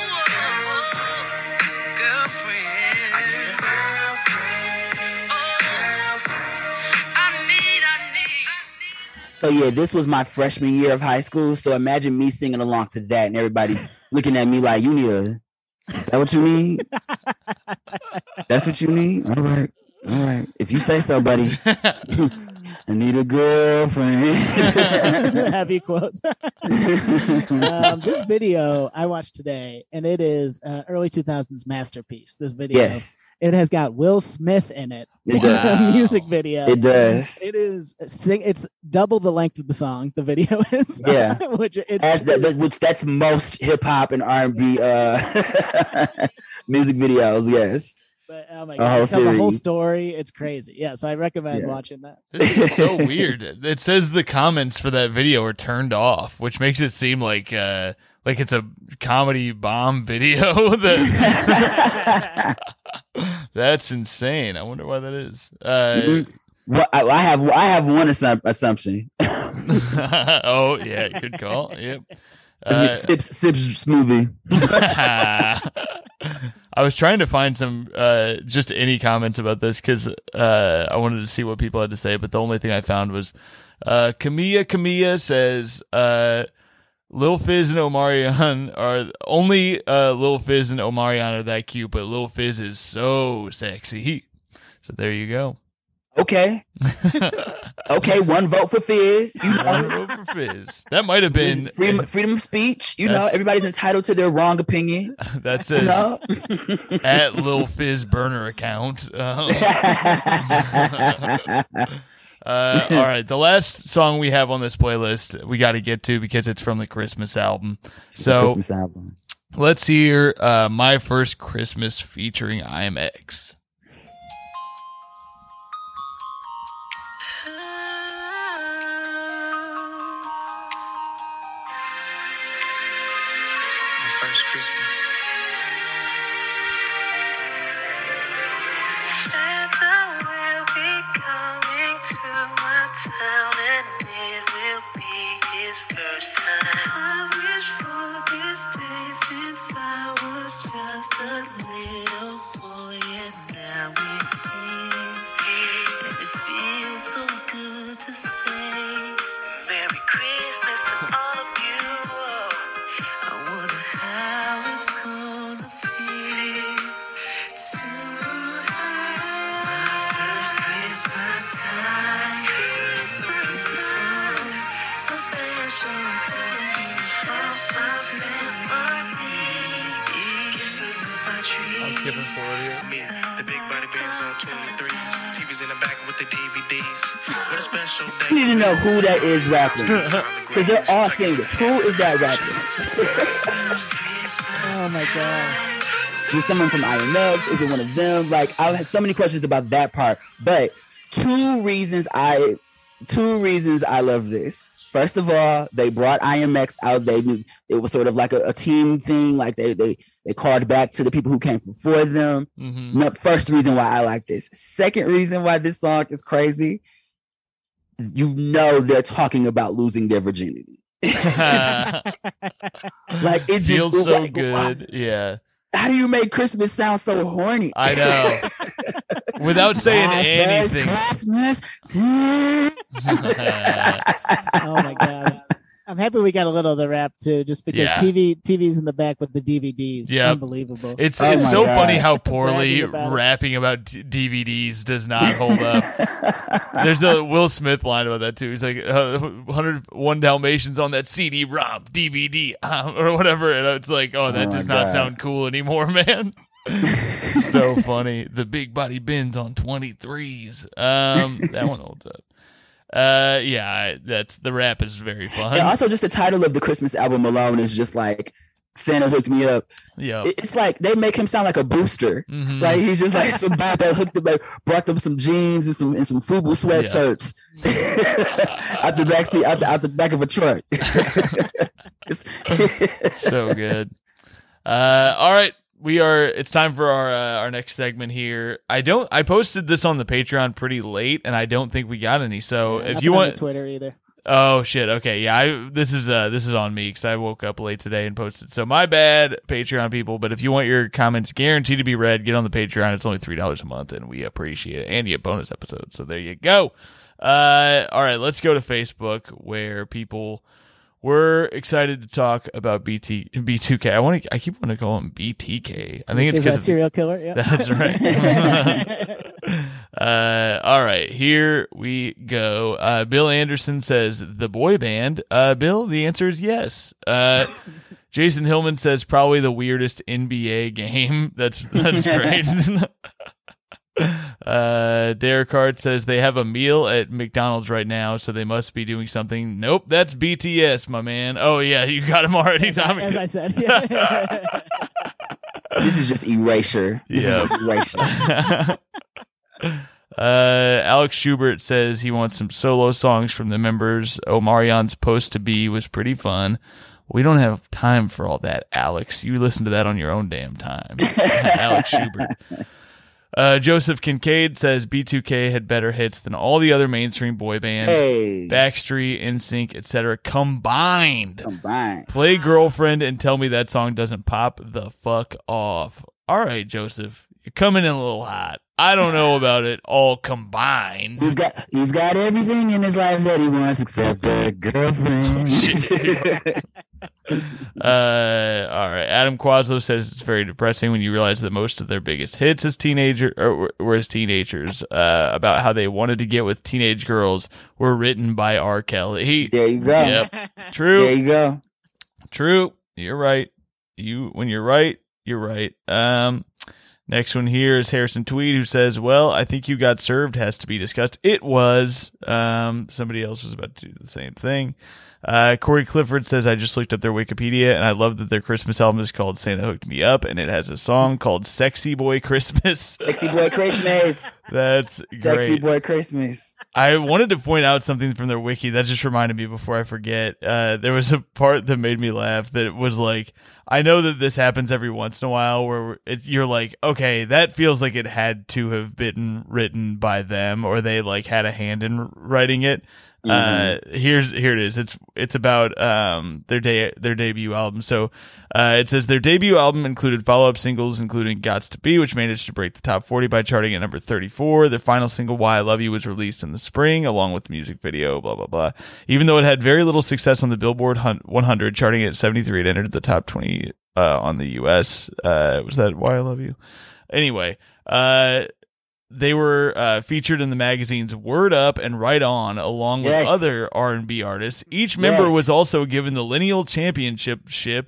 Girlfriend. I need a girlfriend. So yeah, this was my freshman year of high school. So imagine me singing along to that and everybody looking at me like, is that what you need? That's what you need? All right. If you say so, buddy. I need a girlfriend. Happy quotes. This video I watched today, and it is early 2000s masterpiece. This video, Yes, it has got Will Smith in it. It does. A music video. it does. It is it's double the length of the song. The video is, Yeah. which Which that's most hip hop and R&B music videos. Yes. But oh my A god, whole it tells the whole series. story. It's crazy. Yeah, so I recommend Yeah. watching that. This is so weird. It says the comments for that video are turned off, which makes it seem like it's a comedy bomb video. That's insane. I wonder why that is. Well, I have one assumption. Oh yeah, good call. Yep. Sips smoothie. I was trying to find some just any comments about this because I wanted to see what people had to say, but the only thing I found was Camilla says Lil Fizz and Omarion are only Lil Fizz and Omarion are that cute, but Lil Fizz is so sexy. So there you go. Okay. Okay, one vote for Fizz. You know, One vote for Fizz. That might have been freedom of speech. You know, That's- everybody's entitled to their wrong opinion. that You says know? at Lil Fizz burner account. All right, the last song we have on this playlist we got to get to because it's from the Christmas album. So Christmas album. let's hear My First Christmas featuring IMX. My first Christmas. Santa will be coming to my town, and it will be his first time. I wish for this day since I was just a little boy, and now it's here. And it feels so good to say Merry Christmas to all of you. I wonder how it's gonna feel to have my first Christmas time. So beautiful, so special to me. All my family gifts under my tree. Skipping forward here. Me, the big body bands on 23s, TVs in the back with the DVDs. What a special day. You need to know who that is rapping. Because they're all singers. Who is that rapping? Oh my god. Is someone from IMX? Is it one of them? Like, I have so many questions about that part. But two reasons I love this. First of all, they brought IMX out. They knew it was sort of like a team thing. Like they called back to the people who came before them. Mm-hmm. No, first reason why I like this. Second reason why this song is crazy. You know they're talking about losing their virginity. Like it Feels just so like, good. Yeah, how do you make Christmas sound so horny? I know. Without saying My first anything. Christmas time. Oh my god. I'm happy we got a little of the rap too, just because Yeah. TV's in the back with the DVDs. Yep. Unbelievable. It's Oh it's my so God. funny how poorly Rapping about it. rapping about DVDs does not hold up. There's a Will Smith line about that too. He's like 101 Dalmatians on that CD-ROM, DVD, or whatever, and it's like, oh, that Oh my does not God. sound cool anymore, man. So funny. The big body bins on 23s. That one holds up. That's the rap is very fun. And also, just the title of the Christmas album alone is just like Santa hooked me up. Yeah. It's like they make him sound like a booster. Mhm. Like he's just like some guy that hooked him, like, brought them some jeans and some FUBU sweatshirts out the back seat, out the back of a truck. So good. All right. It's time for our next segment here. I posted this on the Patreon pretty late and I don't think we got any. So if Nothing you on want the Twitter either. Oh shit. Okay. Yeah. This is on me because I woke up late today and posted. So my bad, Patreon people. But if you want your comments guaranteed to be read, get on the Patreon. It's only $3 a month, and we appreciate it. And you get bonus episodes. So there you go. All right. Let's go to Facebook where people we're excited to talk about B2K. I keep wanting to call him BTK. I think it's because serial killer. Yeah. That's right. All right, here we go. Bill Anderson says the boy band. Bill, the answer is yes. Jason Hillman says probably the weirdest NBA game. That's great. Derek Hart says they have a meal at McDonald's right now, so they must be doing something. Nope, that's BTS, my man. Oh yeah, you got him already, Tommy. As I said. This is just erasure. This is erasure. Alex Schubert says he wants some solo songs from the members. Omarion's Post to Be was pretty fun. We don't have time for all that, Alex. You listen to that on your own damn time. Alex Schubert. Joseph Kincaid says B2K had better hits than all the other mainstream boy bands. Hey. Backstreet, NSYNC, etc. combined. Combined. Play Girlfriend and tell me that song doesn't pop the fuck off. All right, Joseph. You're coming in a little hot. I don't know about it all combined. He's got everything in his life that he wants except a girlfriend. All right. Adam Quaslow says it's very depressing when you realize that most of their biggest hits as teenagers about how they wanted to get with teenage girls were written by R. Kelly. There you go. Yep. True. There you go. True. You're right. When you're right, you're right. Next one here is Harrison Tweed, who says, well, I think You Got Served has to be discussed. It was. Somebody else was about to do the same thing. Corey Clifford says, I just looked up their Wikipedia, and I love that their Christmas album is called Santa Hooked Me Up, and it has a song called Sexy Boy Christmas. Sexy Boy Christmas. That's great. Sexy Boy Christmas. I wanted to point out something from their wiki that just reminded me before I forget. There was a part that made me laugh that was like, I know that this happens every once in a while where you're like, okay, that feels like it had to have been written by them or they like had a hand in writing it. Here it is. It's about their debut album. So it says their debut album included follow-up singles including Gots to Be, which managed to break the top 40 by charting at number 34. Their final single, Why I Love You, was released in the spring along with the music video, blah blah blah. Even though it had very little success on the Billboard 100, charting at 73, it entered the top 20 on the US. Was that Why I Love You? Anyway, they were featured in the magazines Word Up and Right On, along with other R&B artists. Each member was also given the Lineal Championship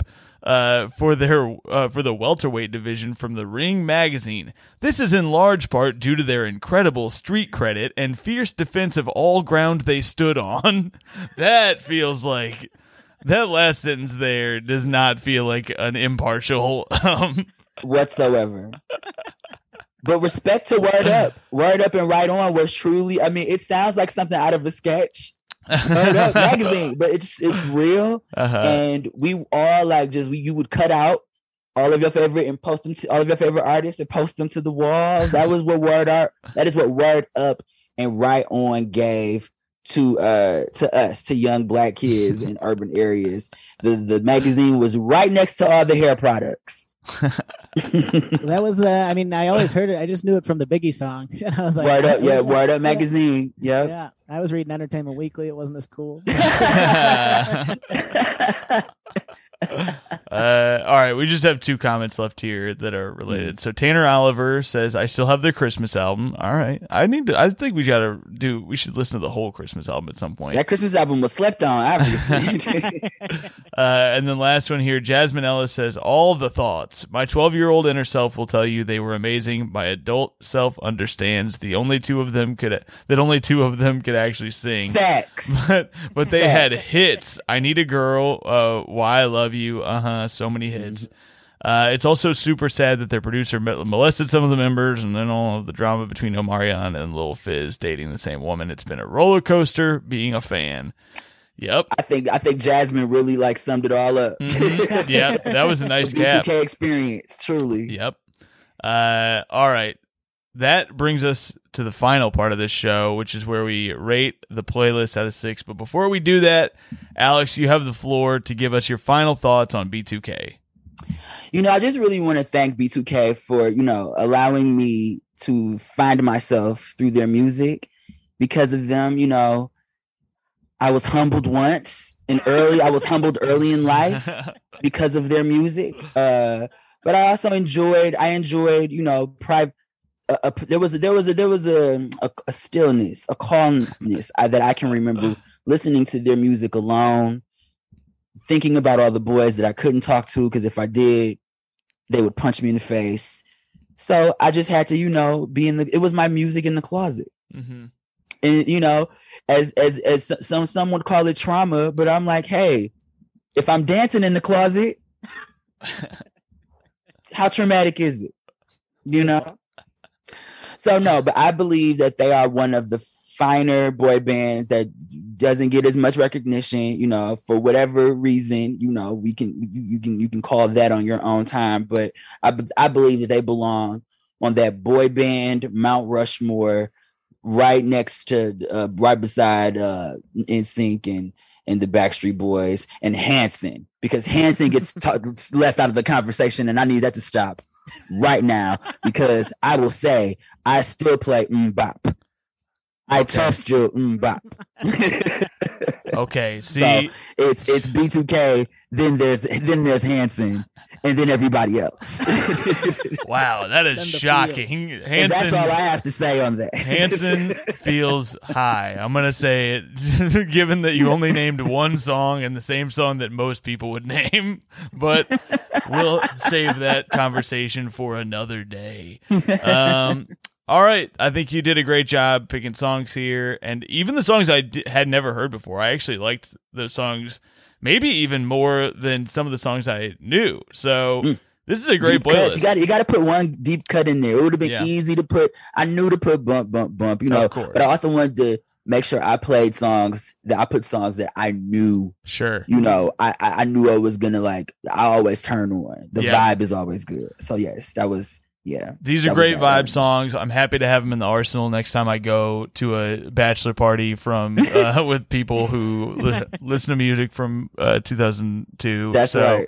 for the welterweight division from the Ring magazine. This is in large part due to their incredible street credit and fierce defense of all ground they stood on. That feels like that last sentence there does not feel like an impartial whatsoever. But respect to Word Up. Word Up and Right On was truly, I mean, it sounds like something out of a sketch. Word Up magazine, but it's real. And we all like you would cut out all of your favorite and post them to all of your favorite artists and post them to the wall. That was what that is what Word Up and Right On gave to us, to young Black kids in urban areas. The magazine was right next to all the hair products. That was I always heard it. I just knew it from the Biggie song. And I was like, Word Up, yeah, Word Up magazine. Yeah. Yeah. I was reading Entertainment Weekly. It wasn't as cool. All right, we just have two comments left here that are related. So Tanner Oliver says, I still have their Christmas album. All right. I think we should listen to the whole Christmas album at some point. That Christmas album was slept on, obviously. And then last one here, Jasmine Ellis says, all the thoughts. My 12-year-old inner self will tell you they were amazing. My adult self understands only two of them could actually sing. Facts. But they had hits. I Need a Girl, Why I Love You, so many hits. It's also super sad that their producer molested some of the members, and then all of the drama between Omarion and Lil Fizz dating the same woman. It's been a roller coaster being a fan. Yep. I think Jasmine really summed it all up. Mm-hmm. Yeah, that was a nice cap. B2K experience, truly. Yep. All right. That brings us to the final part of this show, which is where we rate the playlist out of 6. But before we do that, Alex, you have the floor to give us your final thoughts on B2K. I just really want to thank B2K for, allowing me to find myself through their music. Because of them, I was humbled once I was humbled early in life because of their music. But I also enjoyed, you know, there was a stillness, a calmness that I can remember listening to their music alone, thinking about all the boys that I couldn't talk to because if I did, they would punch me in the face. So I just had to, you know, it was my music in the closet. Mm-hmm. And, you know, as some would call it trauma, but I'm like, hey, if I'm dancing in the closet, how traumatic is it? You know? So no, but I believe that they are one of the finer boy bands that doesn't get as much recognition, you know, for whatever reason, you know, you can call that on your own time, but I believe that they belong on that boy band Mount Rushmore, right next to right beside NSYNC and the Backstreet Boys and Hanson, because Hanson gets left out of the conversation, and I need that to stop right now, because I will say I still play bop. I toast you bop. Okay, see, so it's B2K, then there's Hanson, and then everybody else. Wow, that is shocking. Hanson, that's all I have to say on that. Hanson feels high. I'm gonna say it, given that you only named one song and the same song that most people would name, but we'll save that conversation for another day. All right, I think you did a great job picking songs here, and even the songs I had never heard before. I actually liked those songs maybe even more than some of the songs I knew. So this is a great playlist. You got to put one deep cut in there. It would have been easy to put. I knew to put bump, you know. Of course. But I also wanted to make sure I played songs that I knew. Sure. You know, I knew I was gonna like. I always turn on. The vibe is always good. So yes, that was. Yeah, these are great vibe songs. I'm happy to have them in the arsenal next time I go to a bachelor party from with people who listen to music from 2002. That's right.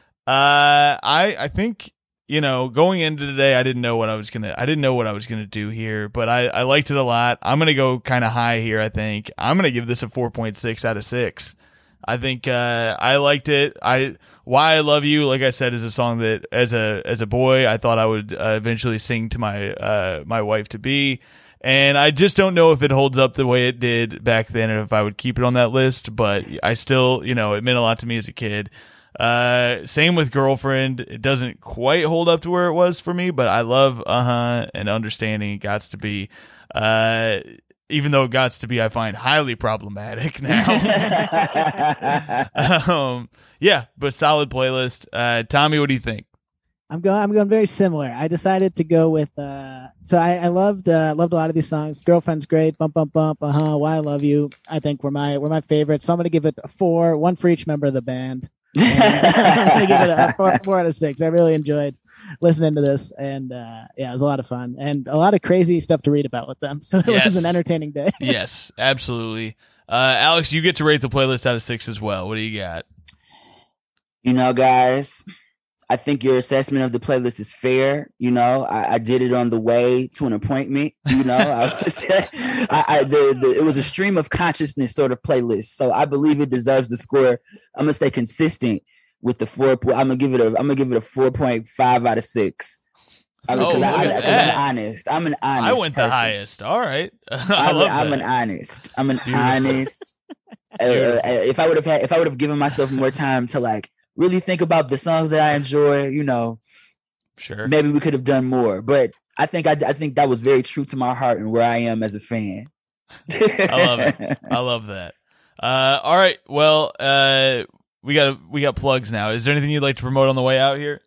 I think, you know, going into today, I didn't know what I was gonna do here, but I liked it a lot. I'm gonna go kind of high here. I think I'm gonna give this a 4.6 out of 6. I think I liked it. Why I Love You, like I said, is a song that as a boy I thought I would eventually sing to my wife to be, and I just don't know if it holds up the way it did back then, and if I would keep it on that list. But I still, you know, it meant a lot to me as a kid. Same with Girlfriend. It doesn't quite hold up to where it was for me, but I love and Understanding. Gots to Be. Even though Gots to Be, I find highly problematic now. Yeah, but solid playlist. Tommy, what do you think? I'm going very similar. I decided to go with so I loved a lot of these songs. Girlfriend's great. Bump Bump Bump. Why I Love You, I think were my favorites. So I'm gonna give it a 4, one for each member of the band. I'm gonna give it a 4 out of 6. I really enjoyed listening to this, and yeah, it was a lot of fun and a lot of crazy stuff to read about with them. So it was an entertaining day. Yes, absolutely. Alex, you get to rate the playlist out of 6 as well. What do you got? You know, guys, I think your assessment of the playlist is fair. You know, I did it on the way to an appointment. You know, it was a stream of consciousness sort of playlist. So I believe it deserves the score. I'm gonna stay consistent with the 4. I'm gonna give it a 4.5 out of 6. I'm honest. I'm an honest. I went person. The highest. All right. I'm an honest. If I would have given myself more time to like really think about the songs that I enjoy, you know, sure, maybe we could have done more. But I think that was very true to my heart and where I am as a fan. I love it. I love that. All right. Well, we got plugs now. Is there anything you'd like to promote on the way out here?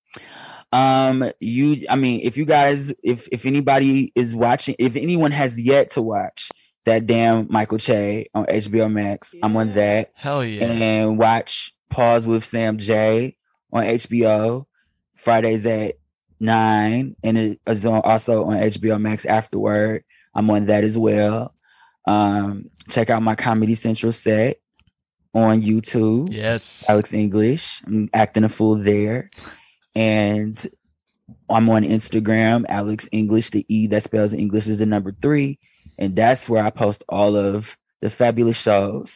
If anybody is watching, if anyone has yet to watch that damn Michael Che on HBO Max, I'm on that. Hell yeah. And watch Pause with Sam J on HBO Fridays at 9, and it is also on HBO Max afterward. I'm on that as well. Check out my Comedy Central set on YouTube. Yes, Alex English. I'm acting a fool there. And I'm on Instagram, Alex English. The E that spells English is the number 3. And that's where I post all of the fabulous shows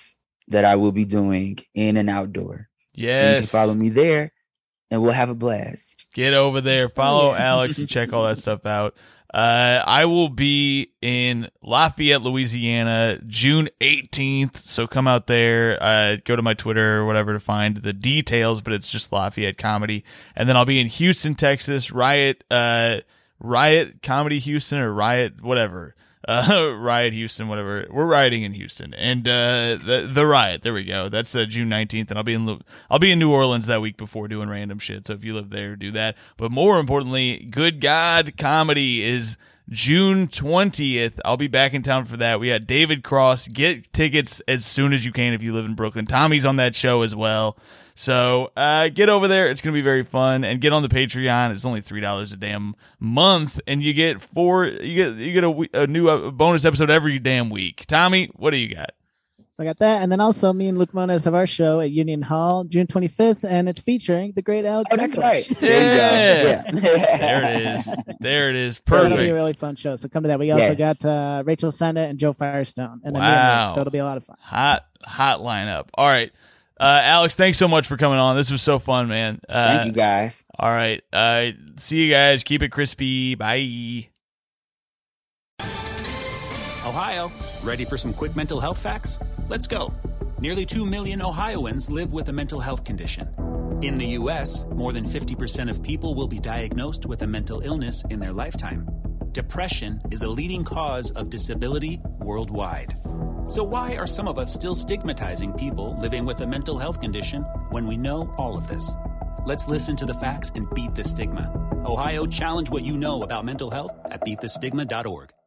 that I will be doing in and outdoor. And you can Yes. follow me there, and we'll have a blast. Get over there. Follow Alex and check all that stuff out. I will be in Lafayette, Louisiana, June 18th. So come out there. Go to my Twitter or whatever to find the details, but it's just Lafayette Comedy. And then I'll be in Houston, Texas, Riot Comedy Houston or Riot, whatever. Riot Houston, whatever. We're rioting in Houston, and the Riot. There we go. That's June 19th, and I'll be in New Orleans that week before doing random shit. So if you live there, do that. But more importantly, Good God Comedy is June 20th. I'll be back in town for that. We got David Cross. Get tickets as soon as you can if you live in Brooklyn. Tommy's on that show as well. So get over there. It's going to be very fun. And get on the Patreon. It's only $3 a damn month. And you get a new bonus episode every damn week. Tommy, what do you got? I got that. And then also me and Luke Moniz have our show at Union Hall, June 25th. And it's featuring the great Alex. Oh, that's English. right. There you go. Yeah. There it is. It'll be a Perfect. really fun show. So come to that. We also Yes. got Rachel Sennett and Joe Firestone. And then Wow. so it'll be a lot of fun. Hot lineup. All right. Alex, thanks so much for coming on. This was so fun, man. Thank you, guys. All right. See you guys. Keep it crispy. Bye. Ohio, ready for some quick mental health facts? Let's go. Nearly 2 million Ohioans live with a mental health condition. In the U.S., more than 50% of people will be diagnosed with a mental illness in their lifetime. Depression is a leading cause of disability worldwide. So why are some of us still stigmatizing people living with a mental health condition when we know all of this? Let's listen to the facts and beat the stigma. Ohio, challenge what you know about mental health at beatthestigma.org.